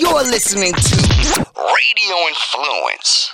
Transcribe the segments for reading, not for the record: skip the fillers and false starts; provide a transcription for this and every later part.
You're listening to Radio Influence.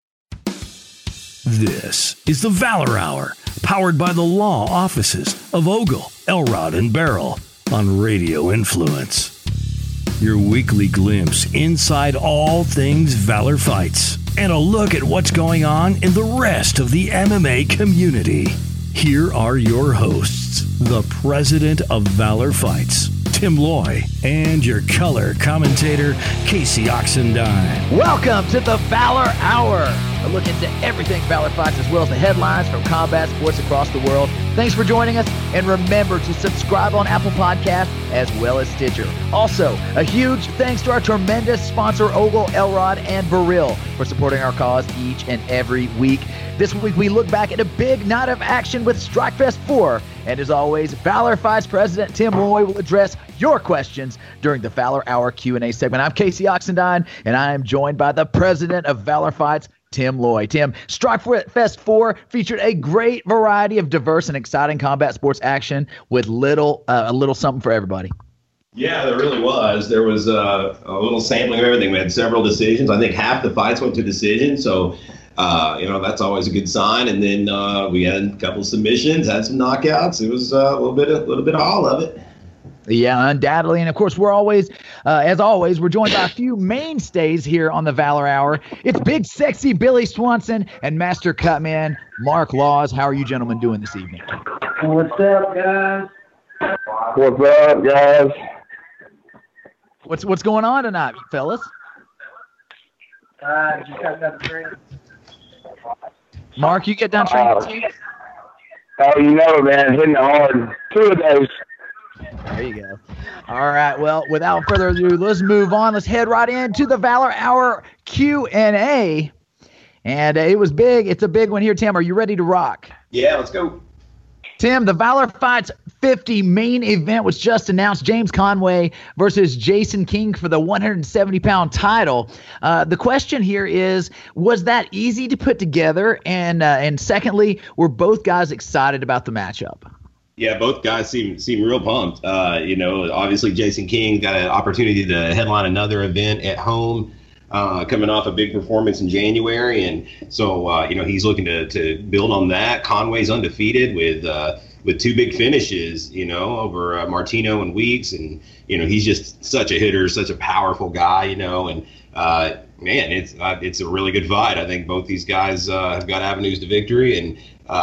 This is the Valor Hour, powered by the law offices of Ogle, Elrod, and Barrel on Radio Influence. Your weekly glimpse inside all things Valor Fights and a look at what's going on in the rest of the MMA community. Here are your hosts, the president of Valor Fights, Tim Loy, and your color commentator, Casey Oxendine. Welcome to the Valor Hour, a look into everything Valor Fights as well as the headlines from combat sports across the world. Thanks for joining us, and remember to subscribe on Apple Podcasts as well as Stitcher. Also, a huge thanks to our tremendous sponsor, Ogle, Elrod, and Barrel, for supporting our cause each and every week. This week, we look back at a big night of action with Strikefest 4. And as always, Valor Fights President Tim Loy will address your questions during the Valor Hour Q&A segment. I'm Casey Oxendine, and I am joined by the president of Valor Fights, Tim Loy. Tim, Strikefest 4 featured a great variety of diverse and exciting combat sports action with a little something for everybody. Yeah, there really was. There was a little sampling of everything. We had several decisions. I think half the fights went to decision, so that's always a good sign. And then we had a couple submissions, had some knockouts. It was a little bit of all of it. Yeah, undoubtedly. And of course, we're always, as always, we're joined by a few mainstays here on the Valor Hour. It's big, sexy Billy Swanson and Master Cutman Mark Laws. How are you gentlemen doing this evening? What's up, guys? What's up, guys? What's going on tonight, fellas? Just got done training. Mark, you get done training too? Oh, man, hitting it hard. 2 of those. There you go. All right. Well, without further ado, let's move on. Let's head right into the Valor Hour Q&A. And it was big. It's a big one here, Tim. Are you ready to rock? Yeah, let's go. Tim, the Valor Fights 50 main event was just announced. James Conway versus Jason King for the 170-pound title. The question here is, was that easy to put together? And secondly, were both guys excited about the matchup? Yeah, both guys seem real pumped. Obviously Jason King got an opportunity to headline another event at home, coming off a big performance in January, and so he's looking to build on that. Conway's undefeated with 2 big finishes, over Martino and Weeks, and he's just such a hitter, such a powerful guy, and man, it's a really good fight. I think both these guys have got avenues to victory, and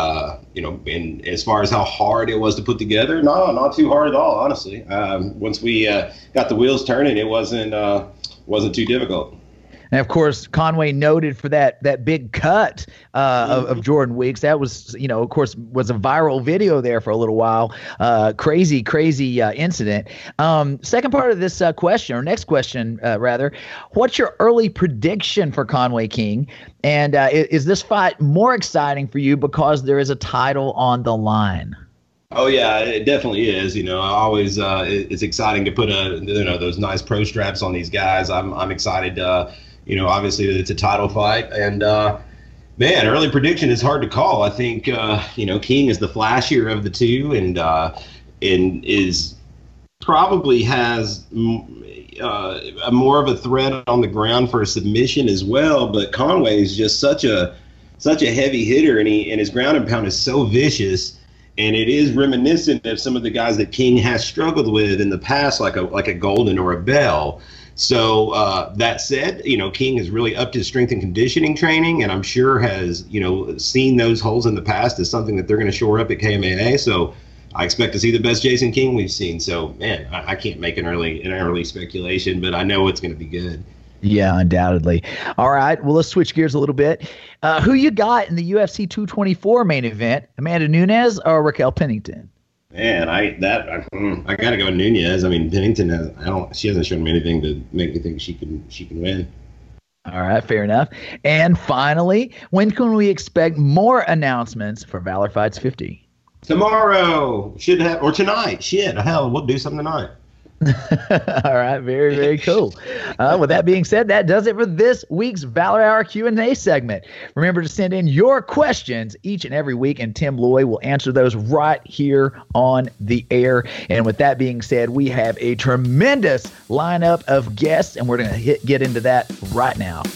and as far as how hard it was to put together, not too hard at all, honestly. Once we got the wheels turning, it wasn't too difficult. And, of course, Conway noted for that big cut of Jordan Weeks. That was, of course, was a viral video there for a little while. Crazy incident. Second part of this question, or next question, rather, what's your early prediction for Conway King? And is this fight more exciting for you because there is a title on the line? Oh yeah, it definitely is. Always it's exciting to put those nice pro straps on these guys. I'm excited. Obviously it's a title fight, and man, early prediction is hard to call. I think King is the flashier of the two, and is probably has more of a threat on the ground for a submission as well. But Conway is just such a heavy hitter, and his ground and pound is so vicious. And it is reminiscent of some of the guys that King has struggled with in the past, like a Golden or a Bell. So that said, King has really upped his strength and conditioning training, and I'm sure has, seen those holes in the past as something that they're going to shore up at KMAA. So I expect to see the best Jason King we've seen. So, man, I can't make an early speculation, but I know it's going to be good. Yeah, undoubtedly. All right, well, let's switch gears a little bit. Who you got in the UFC 224 main event, Amanda Nunes or Raquel Pennington? Man, I got to go Nunes. I mean, Pennington she hasn't shown me anything to make me think she can win. All right, fair enough. And finally, when can we expect more announcements for Valor Fights 50? Tomorrow or tonight. Shit, hell, we'll do something tonight. All right, very, very cool. With that being said, that does it for this week's Valor Hour Q&A segment. Remember to send in your questions each and every week, and Tim Loy will answer those right here on the air. And with that being said, we have a tremendous lineup of guests, and we're going to get into that right now.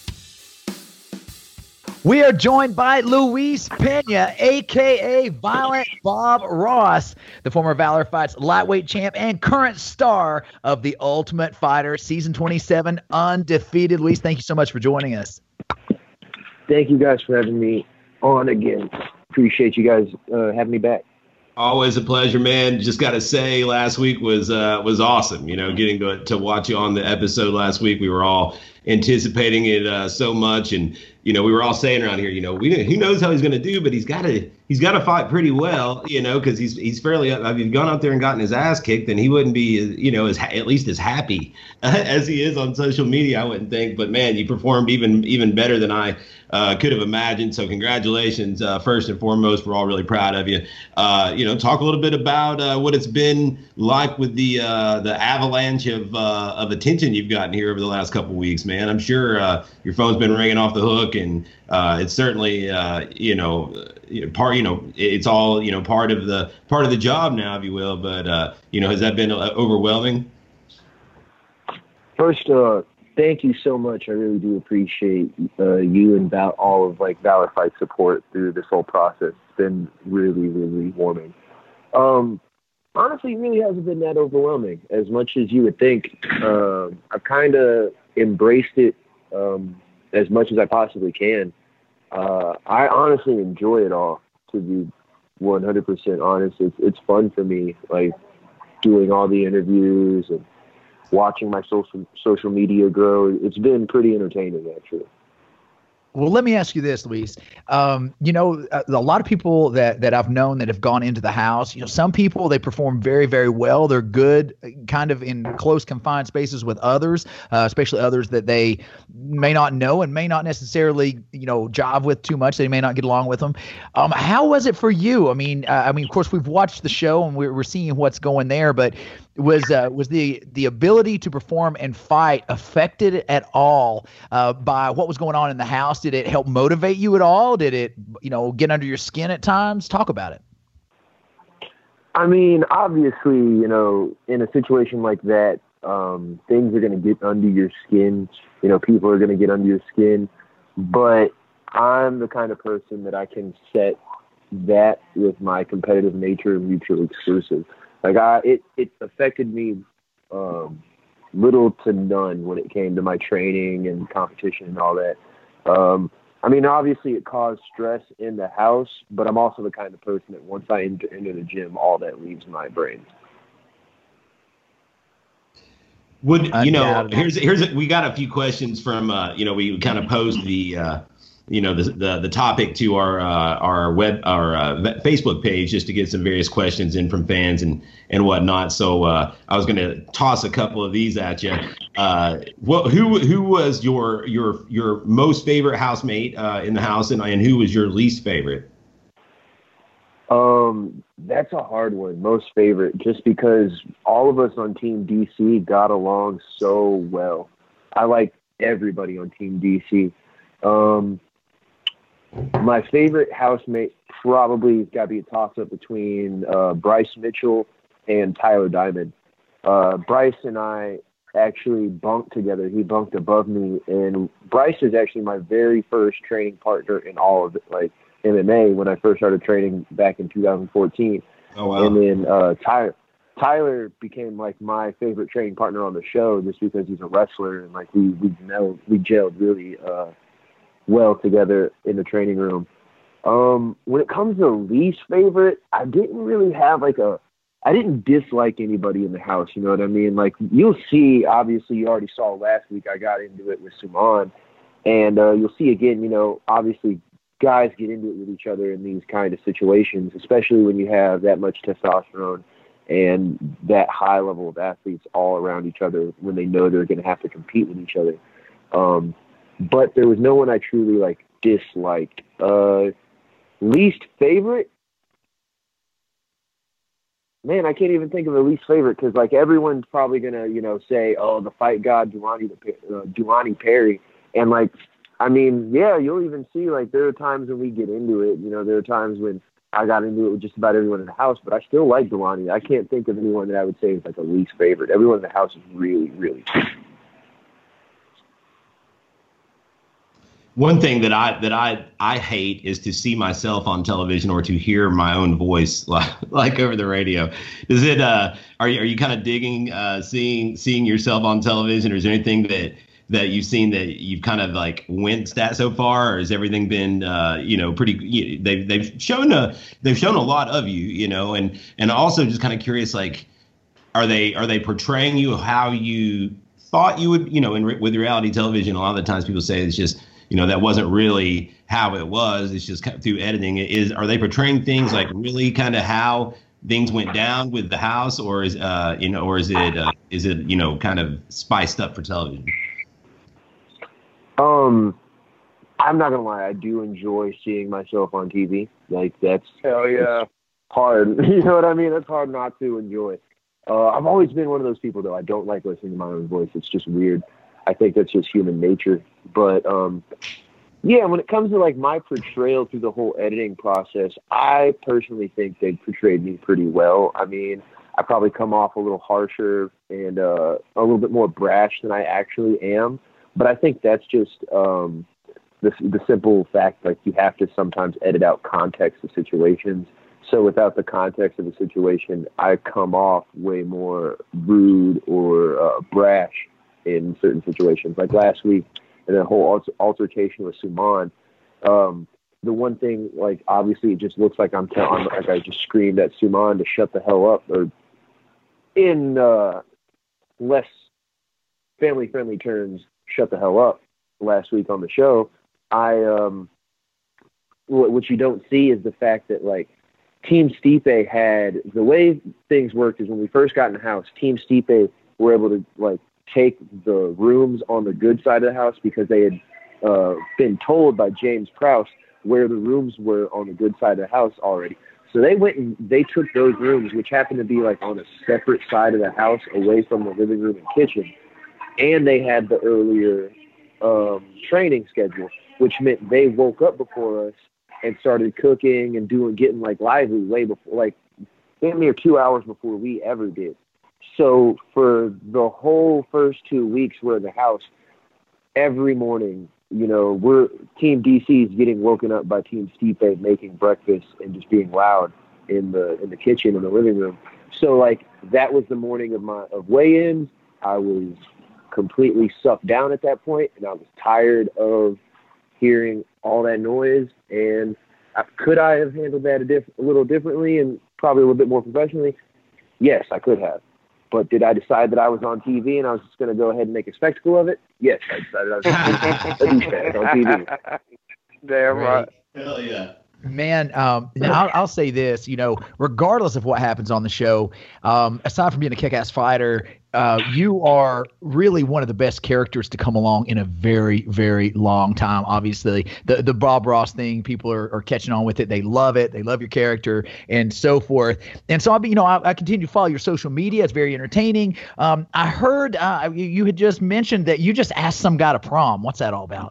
We are joined by Luis Pena, a.k.a. Violent Bob Ross, the former Valor Fights lightweight champ and current star of The Ultimate Fighter, Season 27, undefeated. Luis, thank you so much for joining us. Thank you guys for having me on again. Appreciate you guys having me back. Always a pleasure, man. Just got to say, last week was awesome. You know, getting to watch you on the episode last week, we were all anticipating it so much, and you know, we were all saying around here, you know, who knows how he's going to do, but he's got to fight pretty well, you know, because he's fairly. If he'd gone out there and gotten his ass kicked, then he wouldn't be, you know, at least as happy as he is on social media, I wouldn't think. But man, you performed even better than I could have imagined. So congratulations, first and foremost. We're all really proud of you. You know, talk a little bit about what it's been like with the avalanche of attention you've gotten here over the last couple of weeks, man. I'm sure your phone's been ringing off the hook, and it's certainly it's all part of the job now, if you will. But has that been overwhelming? First, thank you so much. I really do appreciate you and all of Valor Fight support through this whole process. It's been really, really warming. Honestly, it really hasn't been that overwhelming as much as you would think. I've kind of embraced it as much as I possibly can. I honestly enjoy it all, to be 100% honest. It's fun for me, doing all the interviews and watching my social media grow. It's been pretty entertaining, actually. Well, let me ask you this, Luis. A lot of people that I've known that have gone into the house, some people, they perform very, very well. They're good kind of in close confined spaces with others, especially others that they may not know and may not necessarily, jive with too much. They may not get along with them. How was it for you? I mean, of course, we've watched the show and we're seeing what's going there, but was the ability to perform and fight affected at all by what was going on in the house? Did it help motivate you at all? Did it, get under your skin at times? Talk about it. I mean, obviously, in a situation like that, things are going to get under your skin. People are going to get under your skin. But I'm the kind of person that I can set that with my competitive nature mutually exclusive. It affected me little to none when it came to my training and competition and all that. Obviously it caused stress in the house, but I'm also the kind of person that once I enter the gym, all that leaves my brain. Here's we got a few questions from we kind of posed the topic to our Facebook page just to get some various questions in from fans and whatnot. So I was going to toss a couple of these at you. Who was your most favorite housemate in the house, and who was your least favorite? That's a hard one. Most favorite, just because all of us on Team DC got along so well. I like everybody on Team DC. My favorite housemate probably got to be a toss-up between Bryce Mitchell and Tyler Diamond. Bryce and I actually bunked together. He bunked above me, and Bryce is actually my very first training partner in all of it, MMA, when I first started training back in 2014. Oh, wow. And then Tyler became my favorite training partner on the show just because he's a wrestler, and we gelled really well together in the training room. When it comes to least favorite, I didn't really have I didn't dislike anybody in the house, you know what I mean? You'll see, obviously you already saw last week I got into it with Suman, and you'll see again, obviously guys get into it with each other in these kind of situations, especially when you have that much testosterone and that high level of athletes all around each other when they know they're going to have to compete with each other. But there was no one I truly disliked. Least favorite? man, I can't even think of a least favorite because like everyone's probably gonna, say, oh, the fight god Duani Perry, and like, I mean, yeah, you'll even see like there are times when we get into it. There are times when I got into it with just about everyone in the house, but I still like Duani. I can't think of anyone that I would say is like a least favorite. Everyone in the house is really, really cool. One thing that I hate is to see myself on television or to hear my own voice like over the radio. Is it are you kind of digging seeing yourself on television, or is there anything that you've seen that you've kind of like winced at so far, or has everything been pretty? They've shown a lot of you, and also just kind of curious, like are they portraying you how you thought you would, with reality television? A lot of the times people say it's just, that wasn't really how it was. It's just through editing. Are they portraying things like really kind of how things went down with the house, or is it kind of spiced up for television? I'm not gonna lie. I do enjoy seeing myself on TV. Like that's hell yeah, it's hard. You know what I mean? It's hard not to enjoy. I've always been one of those people, though. I don't like listening to my own voice. It's just weird. I think that's just human nature. But yeah, when it comes to like my portrayal through the whole editing process, I personally think they portrayed me pretty well. I mean, I probably come off a little harsher and a little bit more brash than I actually am. But I think that's just the simple fact, like you have to sometimes edit out context of situations. So without the context of the situation, I come off way more rude or brash in certain situations. Like last week, in the whole altercation with Suman, the one thing, like obviously it just looks like I just screamed at Suman to shut the hell up, or in less family-friendly terms, shut the hell up last week on the show. What you don't see is the fact that like Team Stipe had, the way things worked is when we first got in the house, Team Stipe were able to like take the rooms on the good side of the house because they had been told by James Krause where the rooms were on the good side of the house already. So they went and they took those rooms, which happened to be like on a separate side of the house away from the living room and kitchen. And they had the earlier training schedule, which meant they woke up before us and started cooking and getting like lively way before, like damn near 2 hours before we ever did. So for the whole first 2 weeks we're in the house, every morning, we're Team DC is getting woken up by Team Stipe making breakfast and just being loud in the kitchen, in the living room. So like that was the morning of weigh-ins. I was completely sucked down at that point, and I was tired of hearing all that noise. And could I have handled that a little differently and probably a little bit more professionally? Yes, I could have. But did I decide that I was on TV and I was just going to go ahead and make a spectacle of it? Yes, I decided I was going to be on TV. Damn right. Hell yeah. Man, now I'll say this, regardless of what happens on the show, aside from being a kick-ass fighter, you are really one of the best characters to come along in a very, very long time. Obviously, the Bob Ross thing, people are catching on with it. They love it. They love your character and so forth. And so, I continue to follow your social media. It's very entertaining. I heard you had just mentioned that you just asked some guy to prom. What's that all about?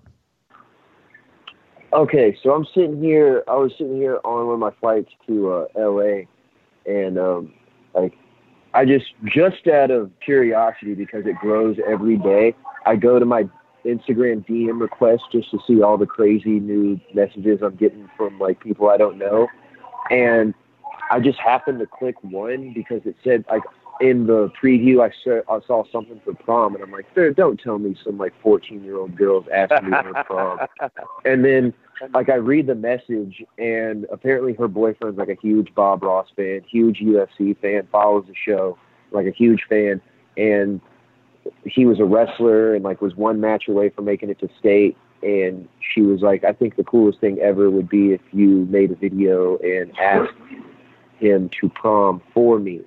Okay, so I was sitting here on one of my flights to LA, and I just out of curiosity, because it grows every day, I go to my Instagram DM requests just to see all the crazy new messages I'm getting from like people I don't know, and I just happened to click one because it said like in the preview I saw something for prom, and I'm like, don't tell me some like 14-year-old girls asking me for prom. And then like I read the message, and apparently her boyfriend's like a huge Bob Ross fan, huge UFC fan, follows the show, like a huge fan, and he was a wrestler and like was one match away from making it to state. And she was like, I think the coolest thing ever would be if you made a video and asked him to prom for me.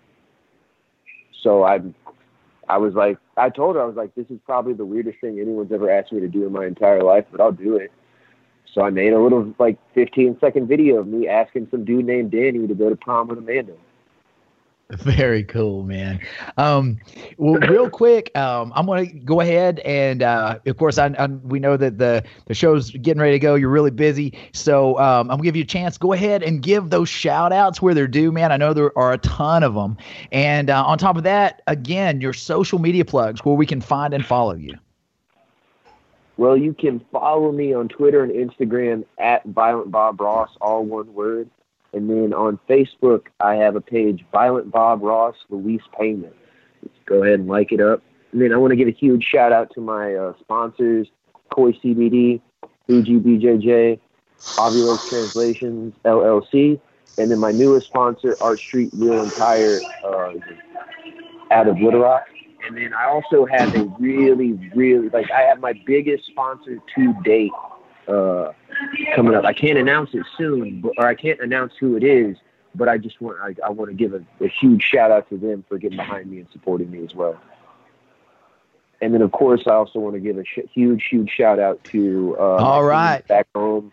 So I was like, I told her, I was like, this is probably the weirdest thing anyone's ever asked me to do in my entire life, but I'll do it. So I made a little like 15-second video of me asking some dude named Danny to go to prom with Amanda. Very cool, man. Well, real quick, I'm going to go ahead and, of course, we know that the show's getting ready to go. You're really busy, so I'm going to give you a chance. Go ahead and give those shout-outs where they're due, man. I know there are a ton of them. And on top of that, again, your social media plugs where we can find and follow you. Well, you can follow me on Twitter and Instagram at Violent Bob Ross, all one word. And then on Facebook, I have a page, Violent Bob Ross, Luis Payment. Just go ahead and like it up. And then I want to give a huge shout out to my sponsors, Koi CBD, Fuji BJJ, Ovulose Translations, LLC. And then my newest sponsor, Art Street Wheel and Tire, out of Little Rock. And then I also have a really, I have my biggest sponsor to date coming up. I can't announce it soon, or I can't announce who it is, but I just want to give a huge shout out to them for getting behind me and supporting me as well. And then, of course, I also want to give a huge shout out to all right, back home,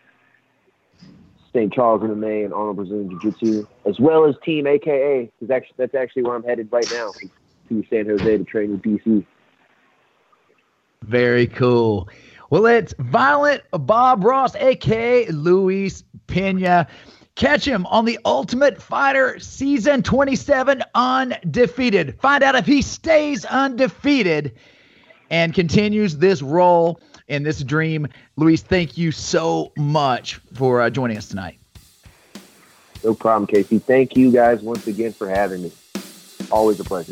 St. Charles in the May and Arnold Brazilian Jiu-Jitsu, as well as Team AKA, because that's actually where I'm headed right now, to San Jose to train with DC. Very cool. Well, it's Violent Bob Ross, a.k.a. Luis Pena. Catch him on The Ultimate Fighter Season 27, Undefeated. Find out if he stays undefeated and continues this role in this dream. Luis, thank you so much for joining us tonight. No problem, Casey. Thank you guys once again for having me. Always a pleasure.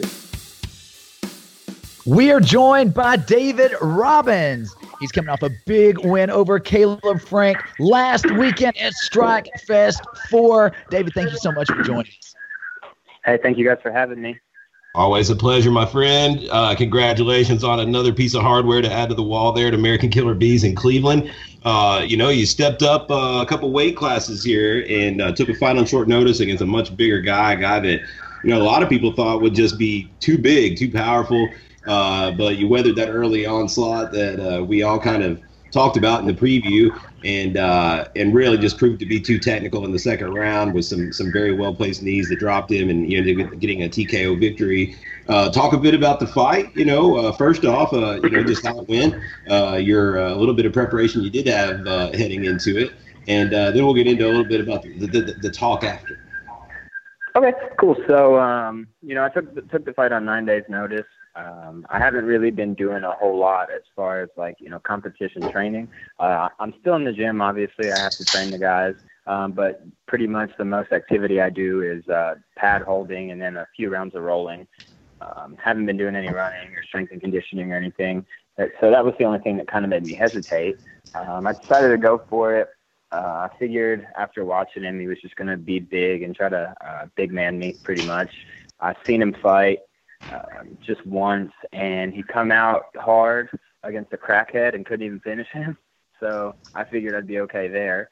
We are joined by David Robbins. He's coming off a big win over Caleb Frank last weekend at Strike Fest 4. David, thank you so much for joining us. Hey, thank you guys for having me. Always a pleasure, my friend. Congratulations on another piece of hardware to add to the wall there at American Killer Bees in Cleveland. You stepped up a couple weight classes here and took a fight on short notice against a much bigger guy, a guy that, a lot of people thought would just be too big, too powerful. But you weathered that early onslaught that we all kind of talked about in the preview, and really just proved to be too technical in the second round with some very well placed knees that dropped him, and getting a TKO victory. Talk a bit about the fight. First off, just how it went. Your a little bit of preparation you did have heading into it, and then we'll get into a little bit about the talk after. Okay, cool. So I took the fight on 9 days' notice. I haven't really been doing a whole lot as far as competition training. I'm still in the gym, obviously. I have to train the guys, but pretty much the most activity I do is pad holding and then a few rounds of rolling. Haven't been doing any running or strength and conditioning or anything. So that was the only thing that kind of made me hesitate. I decided to go for it. I figured after watching him, he was just going to be big and try to big man me pretty much. I've seen him fight just once, and he come out hard against a crackhead and couldn't even finish him. So I figured I'd be okay there.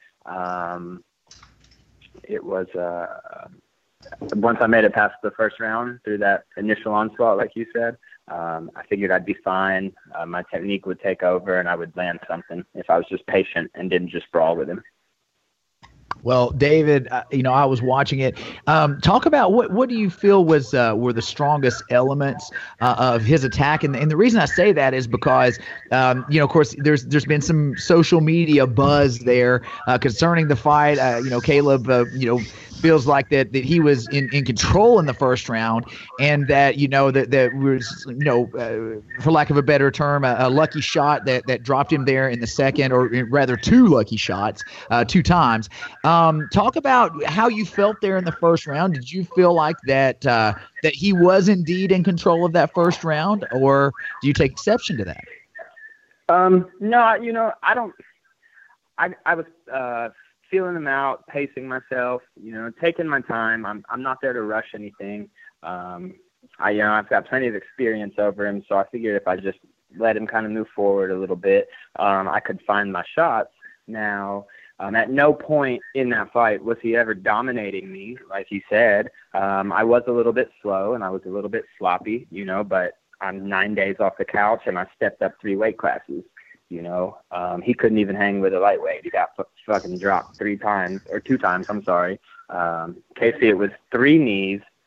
It was once I made it past the first round through that initial onslaught, like you said, I figured I'd be fine. My technique would take over, and I would land something if I was just patient and didn't just brawl with him. Well, David, I was watching it. Talk about what do you feel were the strongest elements of his attack, and the reason I say that is because of course there's been some social media buzz there concerning the fight. Caleb feels like that he was in control in the first round, and that that was for lack of a better term a lucky shot that dropped him there in the second, or rather two lucky shots 2 times. Talk about how you felt there in the first round. Did you feel like that he was indeed in control of that first round, or do you take exception to that? No, I don't. I was feeling him out, pacing myself, taking my time. I'm not there to rush anything. I've got plenty of experience over him, so I figured if I just let him kind of move forward a little bit, I could find my shots. Now, at no point in that fight was he ever dominating me, like he said. I was a little bit slow and I was a little bit sloppy, but I'm 9 days off the couch and I stepped up 3 weight classes. He couldn't even hang with a lightweight. He got fucking dropped 2 times. I'm sorry. Casey, it was 3 knees,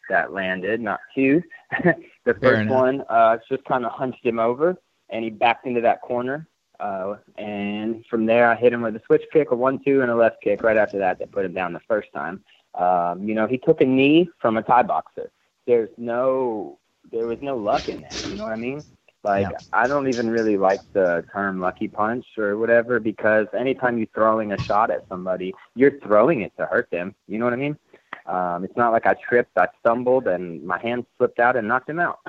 that landed, not cued. The first one just kind of hunched him over, and he backed into that corner. And from there, I hit him with a switch kick, a 1-2, and a left kick. Right after that, put him down the first time. He took a knee from a Thai boxer. There was no luck in that. You know what I mean? I don't even really like the term lucky punch or whatever, because anytime you're throwing a shot at somebody, you're throwing it to hurt them. You know what I mean? It's not like I tripped, I stumbled, and my hand slipped out and knocked him out.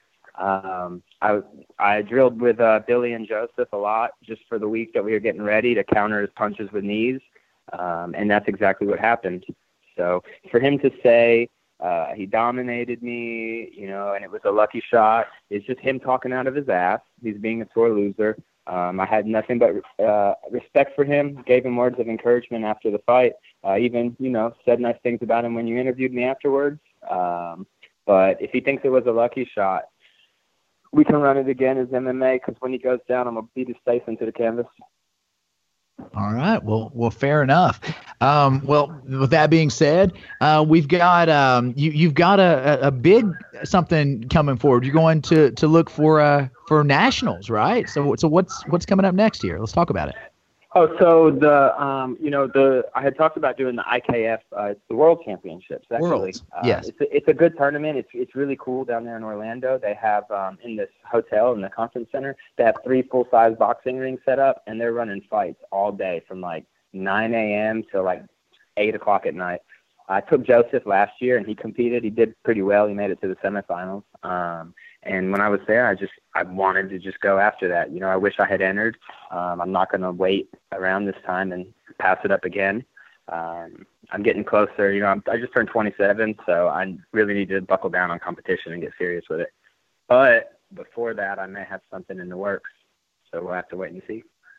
I drilled with Billy and Joseph a lot just for the week that we were getting ready to counter his punches with knees, and that's exactly what happened. So for him to say he dominated me, and it was a lucky shot, it's just him talking out of his ass. He's being a sore loser. I had nothing but respect for him, gave him words of encouragement after the fight, even, said nice things about him when you interviewed me afterwards. But if he thinks it was a lucky shot, we can run it again as MMA, because when he goes down, I'm going to beat his face into the canvas. All right. Well, fair enough. Well, with that being said, we've got you've got a big something coming forward. You're going to look for nationals, right? So what's coming up next year? Let's talk about it. Oh, so I had talked about doing the IKF, it's the World Championships. Actually. Worlds. Yes. It's a good tournament. It's really cool down there in Orlando. They have in this hotel in the conference center, they have 3 full-size boxing rings set up, and they're running fights all day from 9 a.m. to 8 o'clock at night. I took Joseph last year, and he competed. He did pretty well. He made it to the semifinals. And when I was there, I wanted to just go after that. I wish I had entered. I'm not going to wait around this time and pass it up again. I'm getting closer. I just turned 27, so I really need to buckle down on competition and get serious with it. But before that, I may have something in the works, so we'll have to wait and see.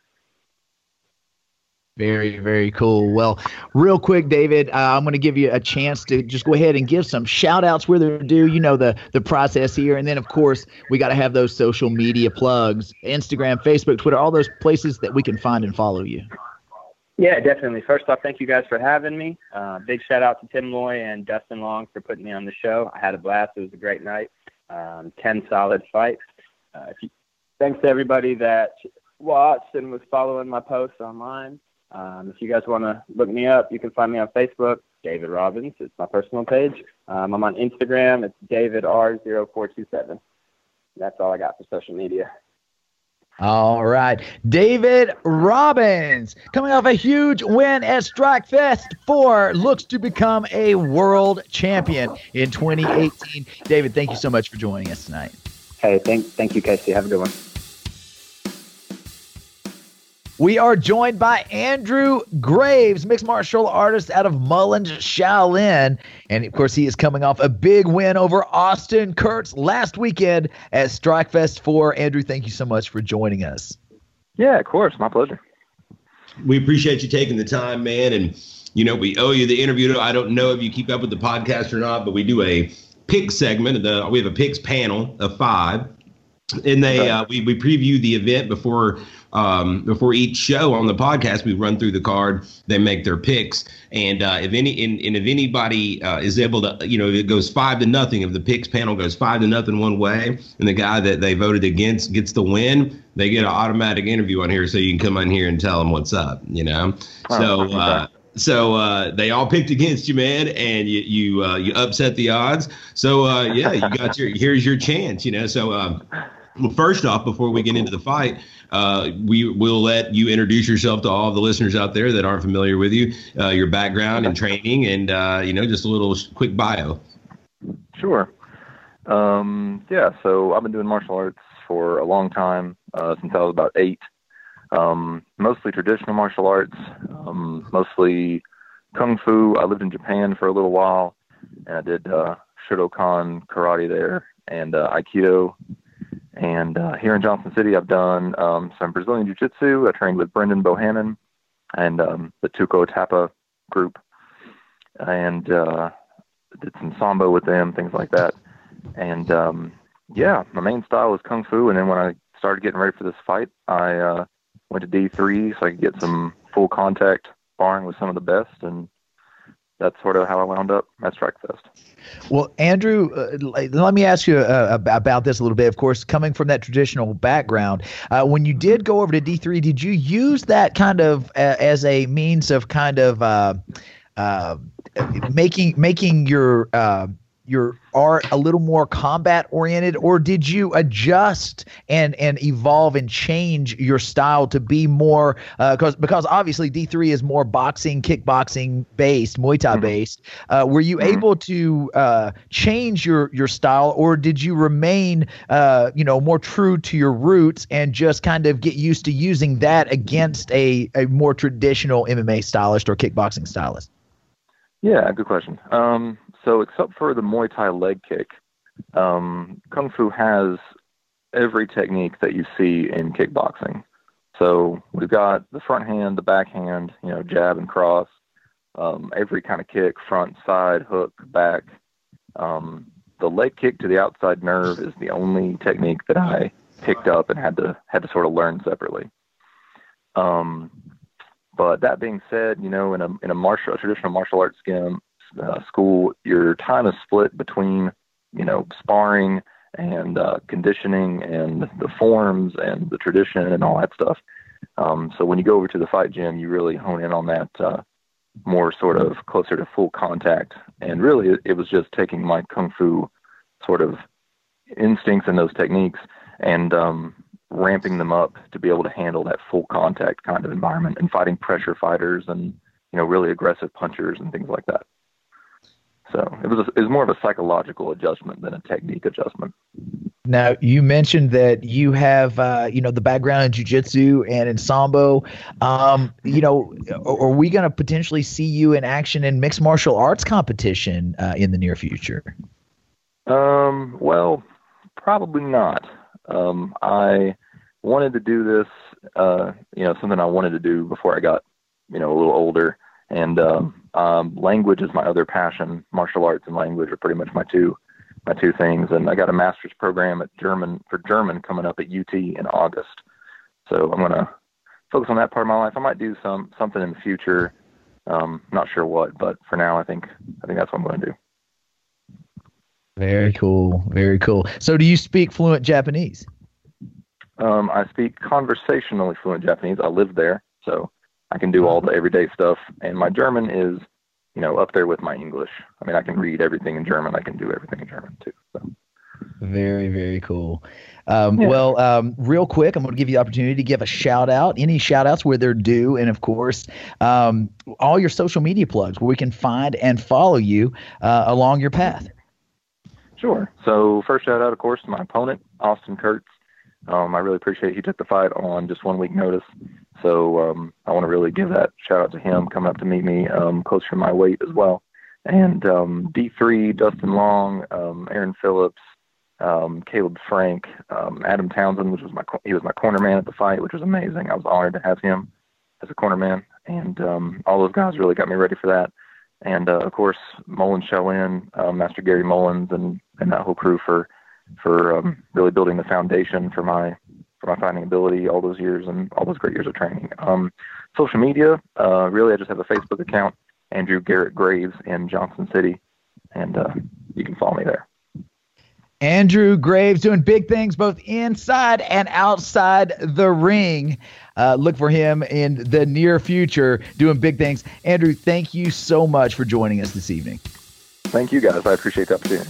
Very, very cool. Well, real quick, David, I'm going to give you a chance to just go ahead and give some shout-outs where they're due. The process here. And then, of course, we got to have those social media plugs, Instagram, Facebook, Twitter, all those places that we can find and follow you. Yeah, definitely. First off, thank you guys for having me. Big shout-out to Tim Loy and Dustin Long for putting me on the show. I had a blast. It was a great night. 10 solid fights. Thanks to everybody that watched and was following my posts online. If you guys want to look me up, you can find me on Facebook, David Robbins. It's my personal page. I'm on Instagram. It's DavidR0427. That's all I got for social media. All right. David Robbins, coming off a huge win at Strikefest 4, looks to become a world champion in 2018. David, thank you so much for joining us tonight. Hey, thank you, Casey. Have a good one. We are joined by Andrew Graves, mixed martial artist out of Mullins, Shaolin. And, of course, he is coming off a big win over Austin Kurtz last weekend at Strikefest 4. Andrew, thank you so much for joining us. Yeah, of course. My pleasure. We appreciate you taking the time, man. And, we owe you the interview. I don't know if you keep up with the podcast or not, but we do a pick segment. We have a picks panel of 5. And we preview the event before each show on the podcast. We run through the card, they make their picks, and if anybody is able to, it goes 5-0. If the picks panel goes 5-0 one way, and the guy that they voted against gets the win, they get an automatic interview on here, so you can come on here and tell them what's up. So they all picked against you, man, and you upset the odds. So you got here's your chance. So. Well, first off, before we get into the fight, we will let you introduce yourself to all of the listeners out there that aren't familiar with you, your background and training, and just a little quick bio. Sure. So I've been doing martial arts for a long time, since I was about 8. Mostly traditional martial arts, mostly kung fu. I lived in Japan for a little while, and I did Shotokan karate there and Aikido. And here in Johnson City, I've done some Brazilian Jiu-Jitsu. I trained with Brendan Bohannon and the Tuco Tapa group, and did some Sambo with them, things like that. And, my main style was Kung Fu. And then when I started getting ready for this fight, I went to D3 so I could get some full contact sparring with some of the best. And that's sort of how I wound up at StrikeFest. Well, Andrew, let me ask you about this a little bit. Of course, coming from that traditional background, when you did go over to D3, did you use that kind of as a means of kind of making your art a little more combat oriented, or did you adjust and evolve and change your style to be more because obviously D3 is more boxing, kickboxing based, Muay Thai based. Were you able to change your style, or did you remain more true to your roots and just kind of get used to using that against a more traditional MMA stylist or kickboxing stylist? Yeah, good question. So except for the Muay Thai leg kick, Kung Fu has every technique that you see in kickboxing. So we've got the front hand, the back hand, jab and cross, every kind of kick, front, side, hook, back. The leg kick to the outside nerve is the only technique that I picked up and had to sort of learn separately. But that being said, in a traditional martial arts school, your time is split between, sparring and conditioning and the forms and the tradition and all that stuff. So when you go over to the fight gym, you really hone in on that more sort of closer to full contact. And really, it was just taking my Kung Fu sort of instincts and those techniques and ramping them up to be able to handle that full contact kind of environment and fighting pressure fighters and, really aggressive punchers and things like that. So it was more of a psychological adjustment than a technique adjustment. Now, you mentioned that you have, the background in jiu-jitsu and in Sambo. Are we going to potentially see you in action in mixed martial arts competition in the near future? Well, probably not. I wanted to do this, something I wanted to do before I got, a little older. And language is my other passion. Martial arts and language are pretty much my two things. And I got a master's program for German coming up at UT in August. So I'm going to focus on that part of my life. I might do something in the future. Not sure what, but for now, I think that's what I'm going to do. Very cool. Very cool. So do you speak fluent Japanese? I speak conversationally fluent Japanese. I live there, so I can do all the everyday stuff. And my German is, up there with my English. I mean, I can read everything in German. I can do everything in German too. So. Very, very cool. Well, real quick, I'm going to give you the opportunity to give a shout out, any shout outs where they're due. And of course, all your social media plugs where we can find and follow you along your path. Sure. So first shout out, of course, to my opponent, Austin Kurtz. I really appreciate he took the fight on just 1 week notice. So I want to really give that shout out to him coming up to meet me closer to my weight as well. And D3, Dustin Long, Aaron Phillips, Caleb Frank, Adam Townsend, he was my corner man at the fight, which was amazing. I was honored to have him as a corner man. And all those guys really got me ready for that. And of course, Mullins Shaolin, Master Gary Mullins, and that whole crew for really building the foundation for my fighting ability all those years and all those great years of training. Social media, really, I just have a Facebook account, Andrew Garrett Graves in Johnson City, and you can follow me there. Andrew Graves doing big things both inside and outside the ring. Look for him in the near future doing big things. Andrew, thank you so much for joining us this evening. Thank you, guys. I appreciate the opportunity.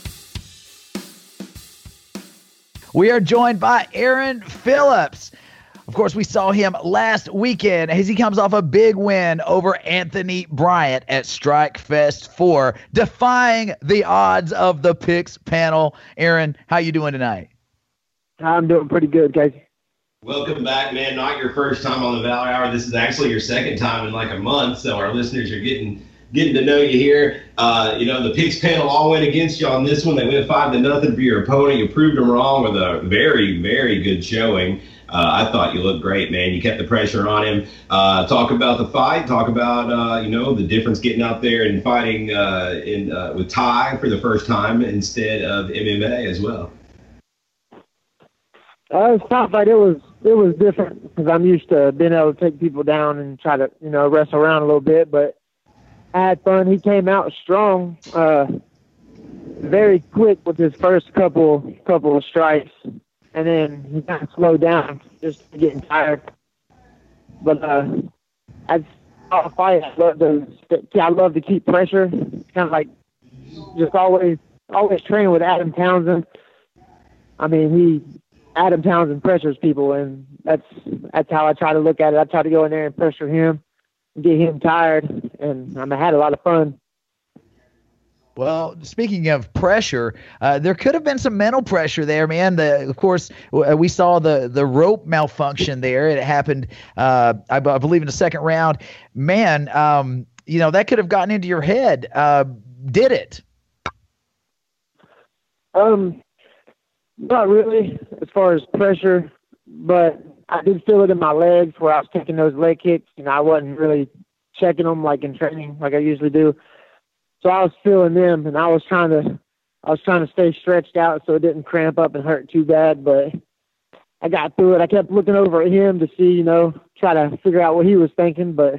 We are joined by Aaron Phillips. Of course, we saw him last weekend as he comes off a big win over Anthony Bryant at Strike Fest 4, defying the odds of the picks panel. Aaron, how you doing tonight? I'm doing pretty good, guys. Welcome back, man. Not your first time on the Valor Hour. This is actually your second time in like a month, so our listeners are getting to know you here. The picks panel all went against you on this one. They went 5-0 for your opponent. You proved them wrong with a very, very good showing. I thought you looked great, man. You kept the pressure on him. Talk about the fight. Talk about, the difference getting out there and fighting with Thai for the first time instead of MMA as well. It's tough. Like it was different because I'm used to being able to take people down and try to, wrestle around a little bit. But I had fun. He came out strong, very quick with his first couple of strikes, and then he kind of slowed down, just getting tired. But I fight. I love to keep pressure. Kind of like just always training with Adam Townsend. I mean, Adam Townsend pressures people, and that's how I try to look at it. I try to go in there and pressure him, get him tired, and I had a lot of fun. Well, speaking of pressure, there could have been some mental pressure there, man. Of course, we saw the rope malfunction there. It happened, I believe, in the second round. Man, that could have gotten into your head. Did it? Not really, as far as pressure, but I did feel it in my legs where I was taking those leg kicks. I wasn't really checking them like in training, like I usually do. So I was feeling them, and I was trying to stay stretched out so it didn't cramp up and hurt too bad. But I got through it. I kept looking over at him to see, try to figure out what he was thinking. But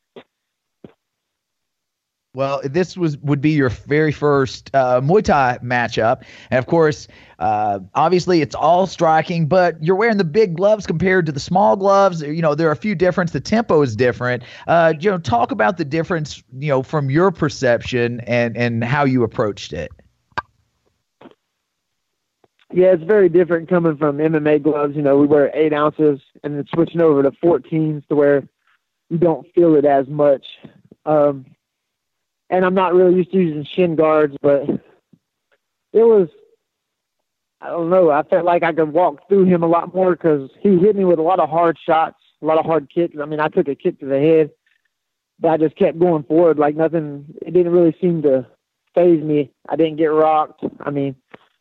well, this would be your very first Muay Thai matchup, and of course, obviously it's all striking, but you're wearing the big gloves compared to the small gloves. There are a few differences. The tempo is different. Talk about the difference, from your perception and how you approached it. Yeah, it's very different coming from MMA gloves. We wear 8 ounces, and then switching over to 14s to where you don't feel it as much. And I'm not really used to using shin guards, but it was, I don't know, I felt like I could walk through him a lot more because he hit me with a lot of hard shots, a lot of hard kicks. I took a kick to the head, but I just kept going forward like nothing. It didn't really seem to phase me. I didn't get rocked. And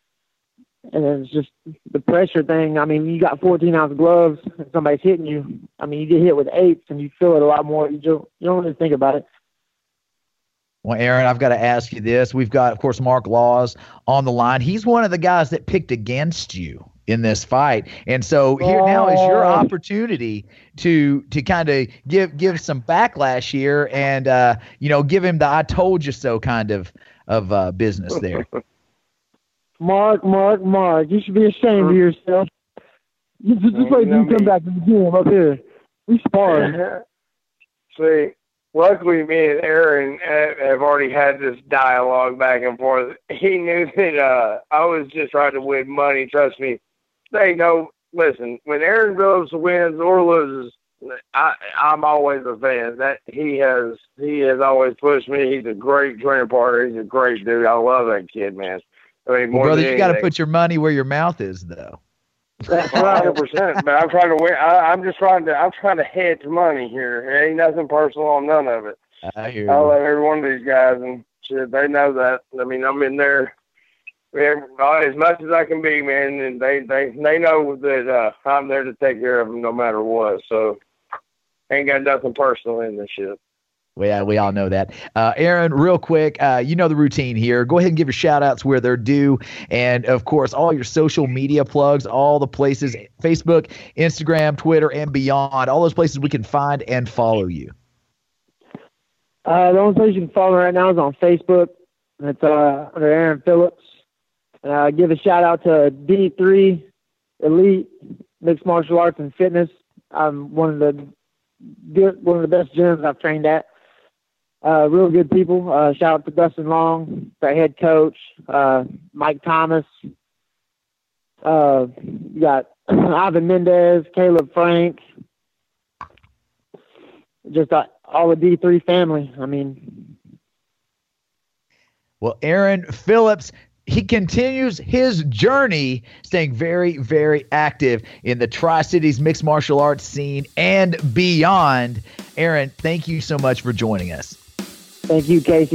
it's just the pressure thing. You got 14-ounce gloves and somebody's hitting you. You get hit with 8s and you feel it a lot more. You don't really think about it. Well, Aaron, I've got to ask you this. We've got, of course, Mark Laws on the line. He's one of the guys that picked against you in this fight. And so here now is your opportunity to kind of give some backlash here and, give him the I told you so kind of business there. Mark, you should be ashamed of yourself. Just wait till you come back to the gym up here. We sparring. See, luckily, me and Aaron have already had this dialogue back and forth. He knew that I was just trying to win money. Trust me. Listen, when Aaron Phillips wins or loses, I'm always a fan. That he has always pushed me. He's a great training partner. He's a great dude. I love that kid, man. More brother, you got to put your money where your mouth is, though. That's 100%. But I'm trying to win. I'm trying to hedge money here. It ain't nothing personal on none of it. I hear you. I love every one of these guys, and shit, they know that. I'm in there as much as I can be, man, and they know that I'm there to take care of them no matter what. So ain't got nothing personal in this shit. Well, we all know that. Aaron, real quick, the routine here. Go ahead and give your shout-outs where they're due. And, of course, all your social media plugs, all the places, Facebook, Instagram, Twitter, and beyond, all those places we can find and follow you. The only place you can follow me right now is on Facebook. It's under Aaron Phillips. Give a shout-out to D3 Elite Mixed Martial Arts and Fitness. I'm one of the best gyms I've trained at. Real good people. Shout out to Dustin Long, the head coach, Mike Thomas. You got Ivan Mendez, Caleb Frank. Just all the D3 family. Well, Aaron Phillips, he continues his journey, staying very, very active in the Tri-Cities mixed martial arts scene and beyond. Aaron, thank you so much for joining us. Thank you, Casey.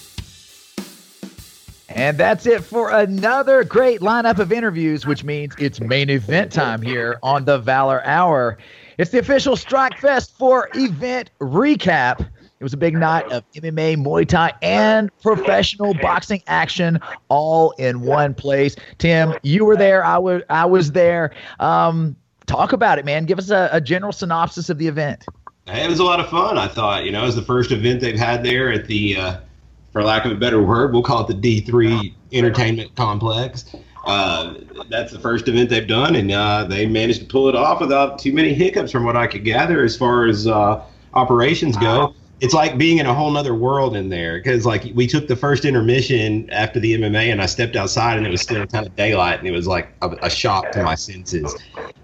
And that's it for another great lineup of interviews, which means it's main event time here on the Valor Hour. It's the official Strike Fest for event recap. It was a big night of MMA, Muay Thai, and professional boxing action all in one place. Tim, you were there. I was there. Talk about it, man. Give us a general synopsis of the event. It was a lot of fun, I thought. It was the first event they've had there at the, for lack of a better word, we'll call it the D3 Entertainment Complex. That's the first event they've done, and they managed to pull it off without too many hiccups from what I could gather as far as operations go. It's like being in a whole nother world in there, because like we took the first intermission after the MMA and I stepped outside and it was still kind of daylight, and it was like a shock to my senses.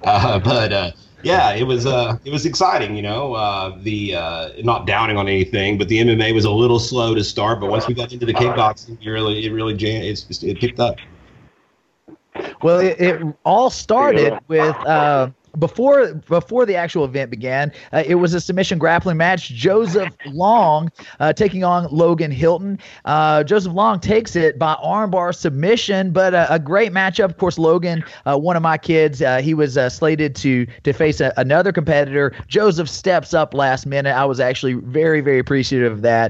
Yeah, it was exciting, not downing on anything, but the MMA was a little slow to start, but once we got into the kickboxing, it picked up. Well, it all started with before the actual event began. It was a submission grappling match. Joseph Long taking on Logan Hilton. Joseph Long takes it by armbar submission, but a great matchup. Of course, Logan, one of my kids, he was slated to face another competitor. Joseph steps up last minute. I was actually very, very appreciative of that.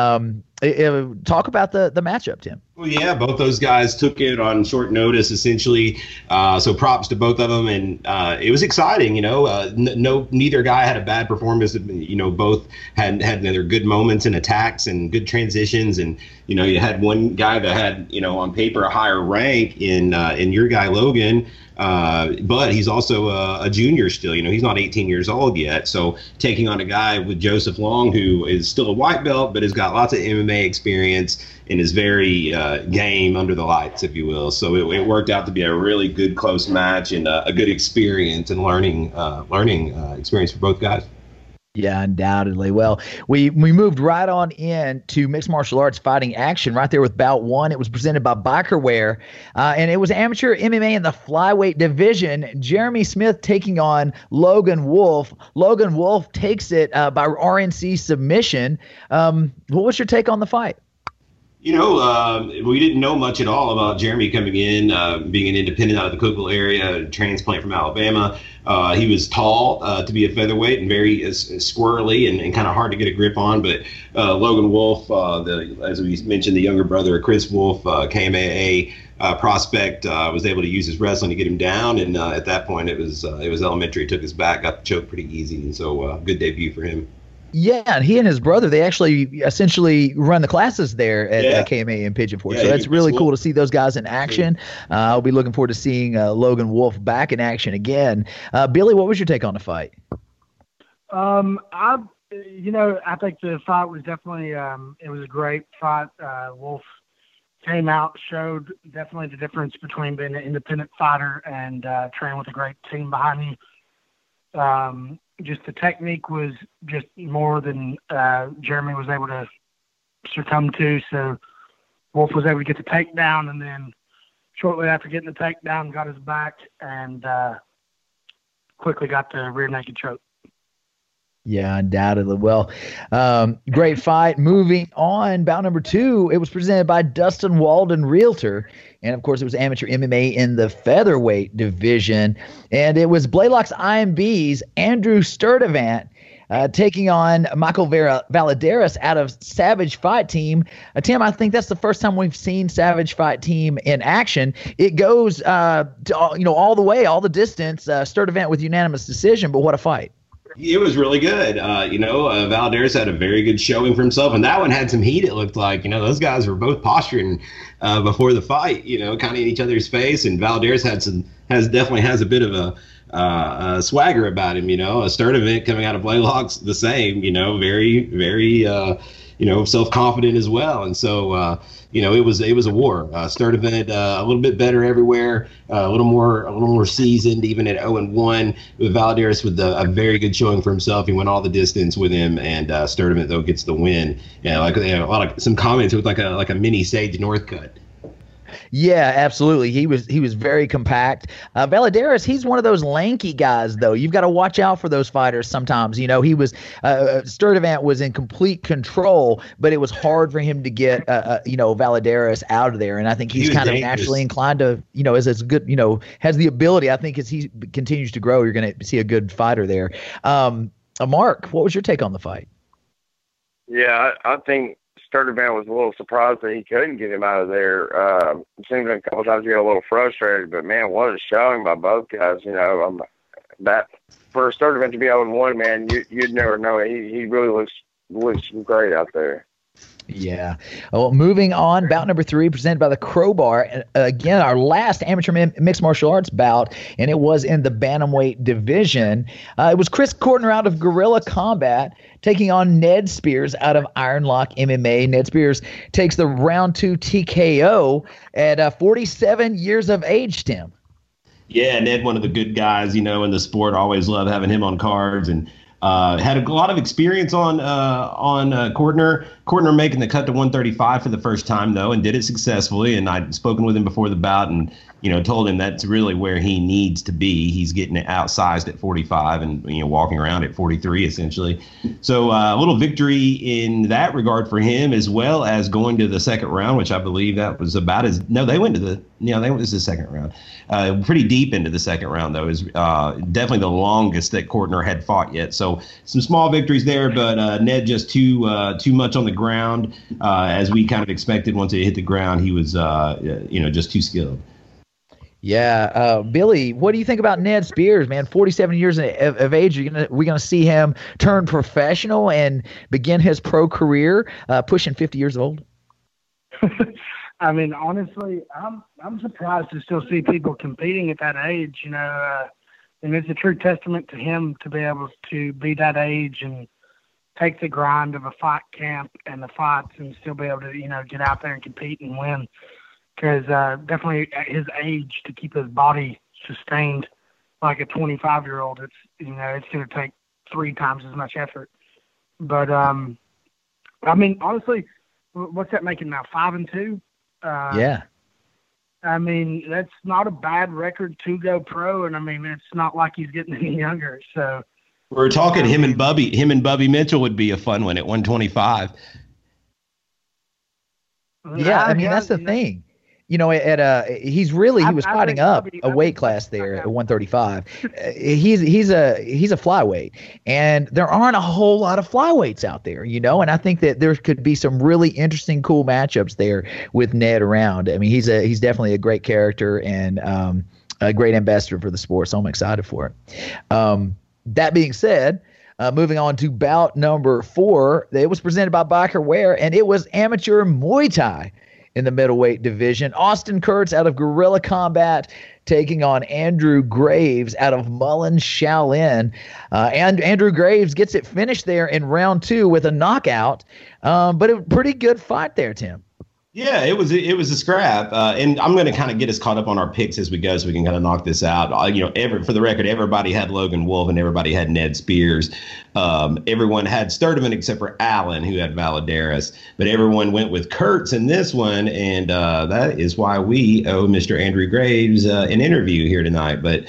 Talk about the matchup, Tim. Well, yeah, both those guys took it on short notice, essentially. So props to both of them, and it was exciting. Neither guy had a bad performance. Both had their good moments and attacks and good transitions. And you had one guy that had on paper a higher rank in your guy Logan. But he's also a junior still. He's not 18 years old yet. So taking on a guy with Joseph Long, who is still a white belt, but has got lots of MMA experience and is very game under the lights, if you will. So it worked out to be a really good, close match and a good experience and learning experience for both guys. Yeah, undoubtedly. Well, we moved right on in to mixed martial arts fighting action right there with bout one. It was presented by Bikerwear, and it was amateur MMA in the flyweight division. Jeremy Smith taking on Logan Wolf. Logan Wolf takes it by RNC submission. What was your take on the fight? We didn't know much at all about Jeremy coming in, being an independent out of the Cookeville area, a transplant from Alabama. He was tall to be a featherweight and very squirrely and kind of hard to get a grip on. But Logan Wolf, as we mentioned, the younger brother of Chris Wolf, KMAA prospect, was able to use his wrestling to get him down. And at that point, it was elementary. He took his back, got the choke pretty easy. And so good debut for him. Yeah, and he and his brother, they actually essentially run the classes there at KMA in Pigeon Forge. So that's really cool to see those guys in action. I'll be looking forward to seeing Logan Wolf back in action again. Billy, what was your take on the fight? I think the fight was definitely it was a great fight. Wolf came out, showed definitely the difference between being an independent fighter and training with a great team behind you. Just the technique was just more than Jeremy was able to succumb to. So Wolf was able to get the takedown, and then shortly after getting the takedown, got his back and quickly got the rear naked choke. Yeah, undoubtedly. Well, great fight. Moving on, bout number two, it was presented by Dustin Walden Realtor. And, of course, it was amateur MMA in the featherweight division. And it was Blaylock's IMB's Andrew Sturdivant taking on Michael Valadares out of Savage Fight Team. Tim, I think that's the first time we've seen Savage Fight Team in action. It goes all the way, all the distance. Sturdivant with unanimous decision, but what a fight. It was really good. Valadares had a very good showing for himself, and that one had some heat, it looked like. Those guys were both posturing before the fight, kind of in each other's face, and Valadares definitely has a bit of a swagger about him, A Sturdivant coming out of Blaylock's the same, very, very, self-confident as well. And so, it was a war. Sturdivant a little bit better everywhere, a little more seasoned, even at 0-1. With Valadares with a very good showing for himself. He went all the distance with him, and Sturdivant though gets the win. Some comments with like a mini Sage Northcutt. Yeah, absolutely. He was very compact. Valadares, he's one of those lanky guys, though. You've got to watch out for those fighters sometimes. He was Sturdivant was in complete control, but it was hard for him to get Valadares out of there. And I think he's kind of naturally inclined to, is as good, has the ability. I think as he continues to grow, you're going to see a good fighter there. Mark, what was your take on the fight? Yeah, I think Sturdivant was a little surprised that he couldn't get him out of there. It seemed like a couple times he got a little frustrated, but man, what a showing by both guys. that for a start event to be able to win, man, you'd never know it. He really looks great out there. Yeah. Well, moving on, bout number 3 presented by the Crowbar. Again, our last amateur mixed martial arts bout, and it was in the bantamweight division. It was Chris Courtner out of Guerrilla Combat taking on Ned Spears out of Iron Lock MMA. Ned Spears takes the round 2 TKO at 47 years of age, Tim. Yeah, Ned, one of the good guys, in the sport. Always love having him on cards, and had a lot of experience on Courtner. Courtner making the cut to 135 for the first time, though, and did it successfully. And I'd spoken with him before the bout and, told him that's really where he needs to be. He's getting it outsized at 45 and, walking around at 43, essentially. So a little victory in that regard for him, as well as going to the second round, which I believe that was about as – no, they went to the – this is the second round. Pretty deep into the second round, though. Is definitely the longest that Courtner had fought yet. So some small victories there, but Ned just too much on the ground, as we kind of expected. Once he hit the ground, he was just too skilled. Yeah, Billy, what do you think about Ned Spears, man? 47 years of age. We gonna see him turn professional and begin his pro career, pushing 50 years old? I mean, honestly, I'm surprised to still see people competing at that age. And it's a true testament to him to be able to be that age and take the grind of a fight camp and the fights and still be able to, get out there and compete and win. Because definitely at his age, to keep his body sustained like a 25-year-old, it's going to take 3 times as much effort. But I mean, honestly, what's that making now? 5-2. Yeah. I mean, that's not a bad record to go pro, and I mean, it's not like he's getting any younger. So we're talking him and Bubby Mitchell would be a fun one at 125. Yeah, I mean, that's the thing. He was fighting up a weight class there at 135. He's a flyweight, and there aren't a whole lot of flyweights out there, and I think that there could be some really interesting, cool matchups there with Ned around. I mean, he's definitely a great character and a great ambassador for the sport, so I'm excited for it. That being said, moving on to bout number 4, it was presented by Biker Wear, and it was amateur Muay Thai in the middleweight division. Austin Kurtz out of Guerrilla Combat taking on Andrew Graves out of Mullen Shaolin. And Andrew Graves gets it finished there in round 2 with a knockout. But a pretty good fight there, Tim. Yeah, it was a scrap, and I'm going to kind of get us caught up on our picks as we go, so we can kind of knock this out. For the record, everybody had Logan Wolf and everybody had Ned Spears. Everyone had Sturdivant except for Allen, who had Valadares, but everyone went with Kurtz in this one, and that is why we owe Mr. Andrew Graves an interview here tonight. But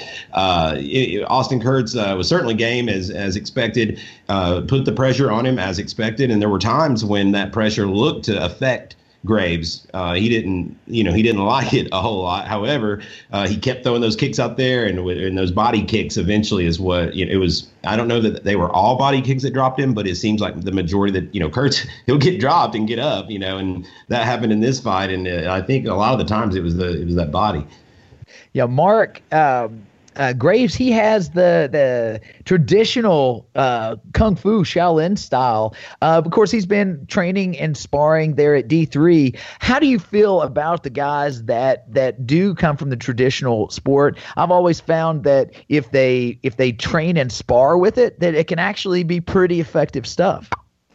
Austin Kurtz was certainly game as expected, put the pressure on him as expected, and there were times when that pressure looked to affect Graves. He didn't like it a whole lot. However, he kept throwing those kicks out there, and those body kicks eventually is what it was. I don't know that they were all body kicks that dropped him, but it seems like the majority that Kurtz, he'll get dropped and get up, and that happened in this fight. And I think a lot of the times it was that body. Yeah, Mark. Graves, he has the traditional Kung Fu Shaolin style. Of course, he's been training and sparring there at D3. How do you feel about the guys that do come from the traditional sport? I've always found that if they train and spar with it, that it can actually be pretty effective stuff.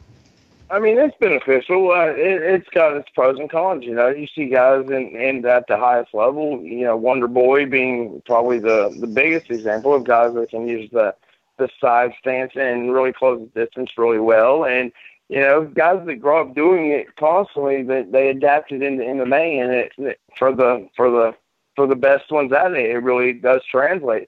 I mean, it's beneficial. It's got its pros and cons. You see guys in at the highest level. Wonder Boy being probably the biggest example of guys that can use the side stance and really close the distance really well. And guys that grow up doing it constantly, that they adapt it into MMA, and for the best ones at it, it really does translate.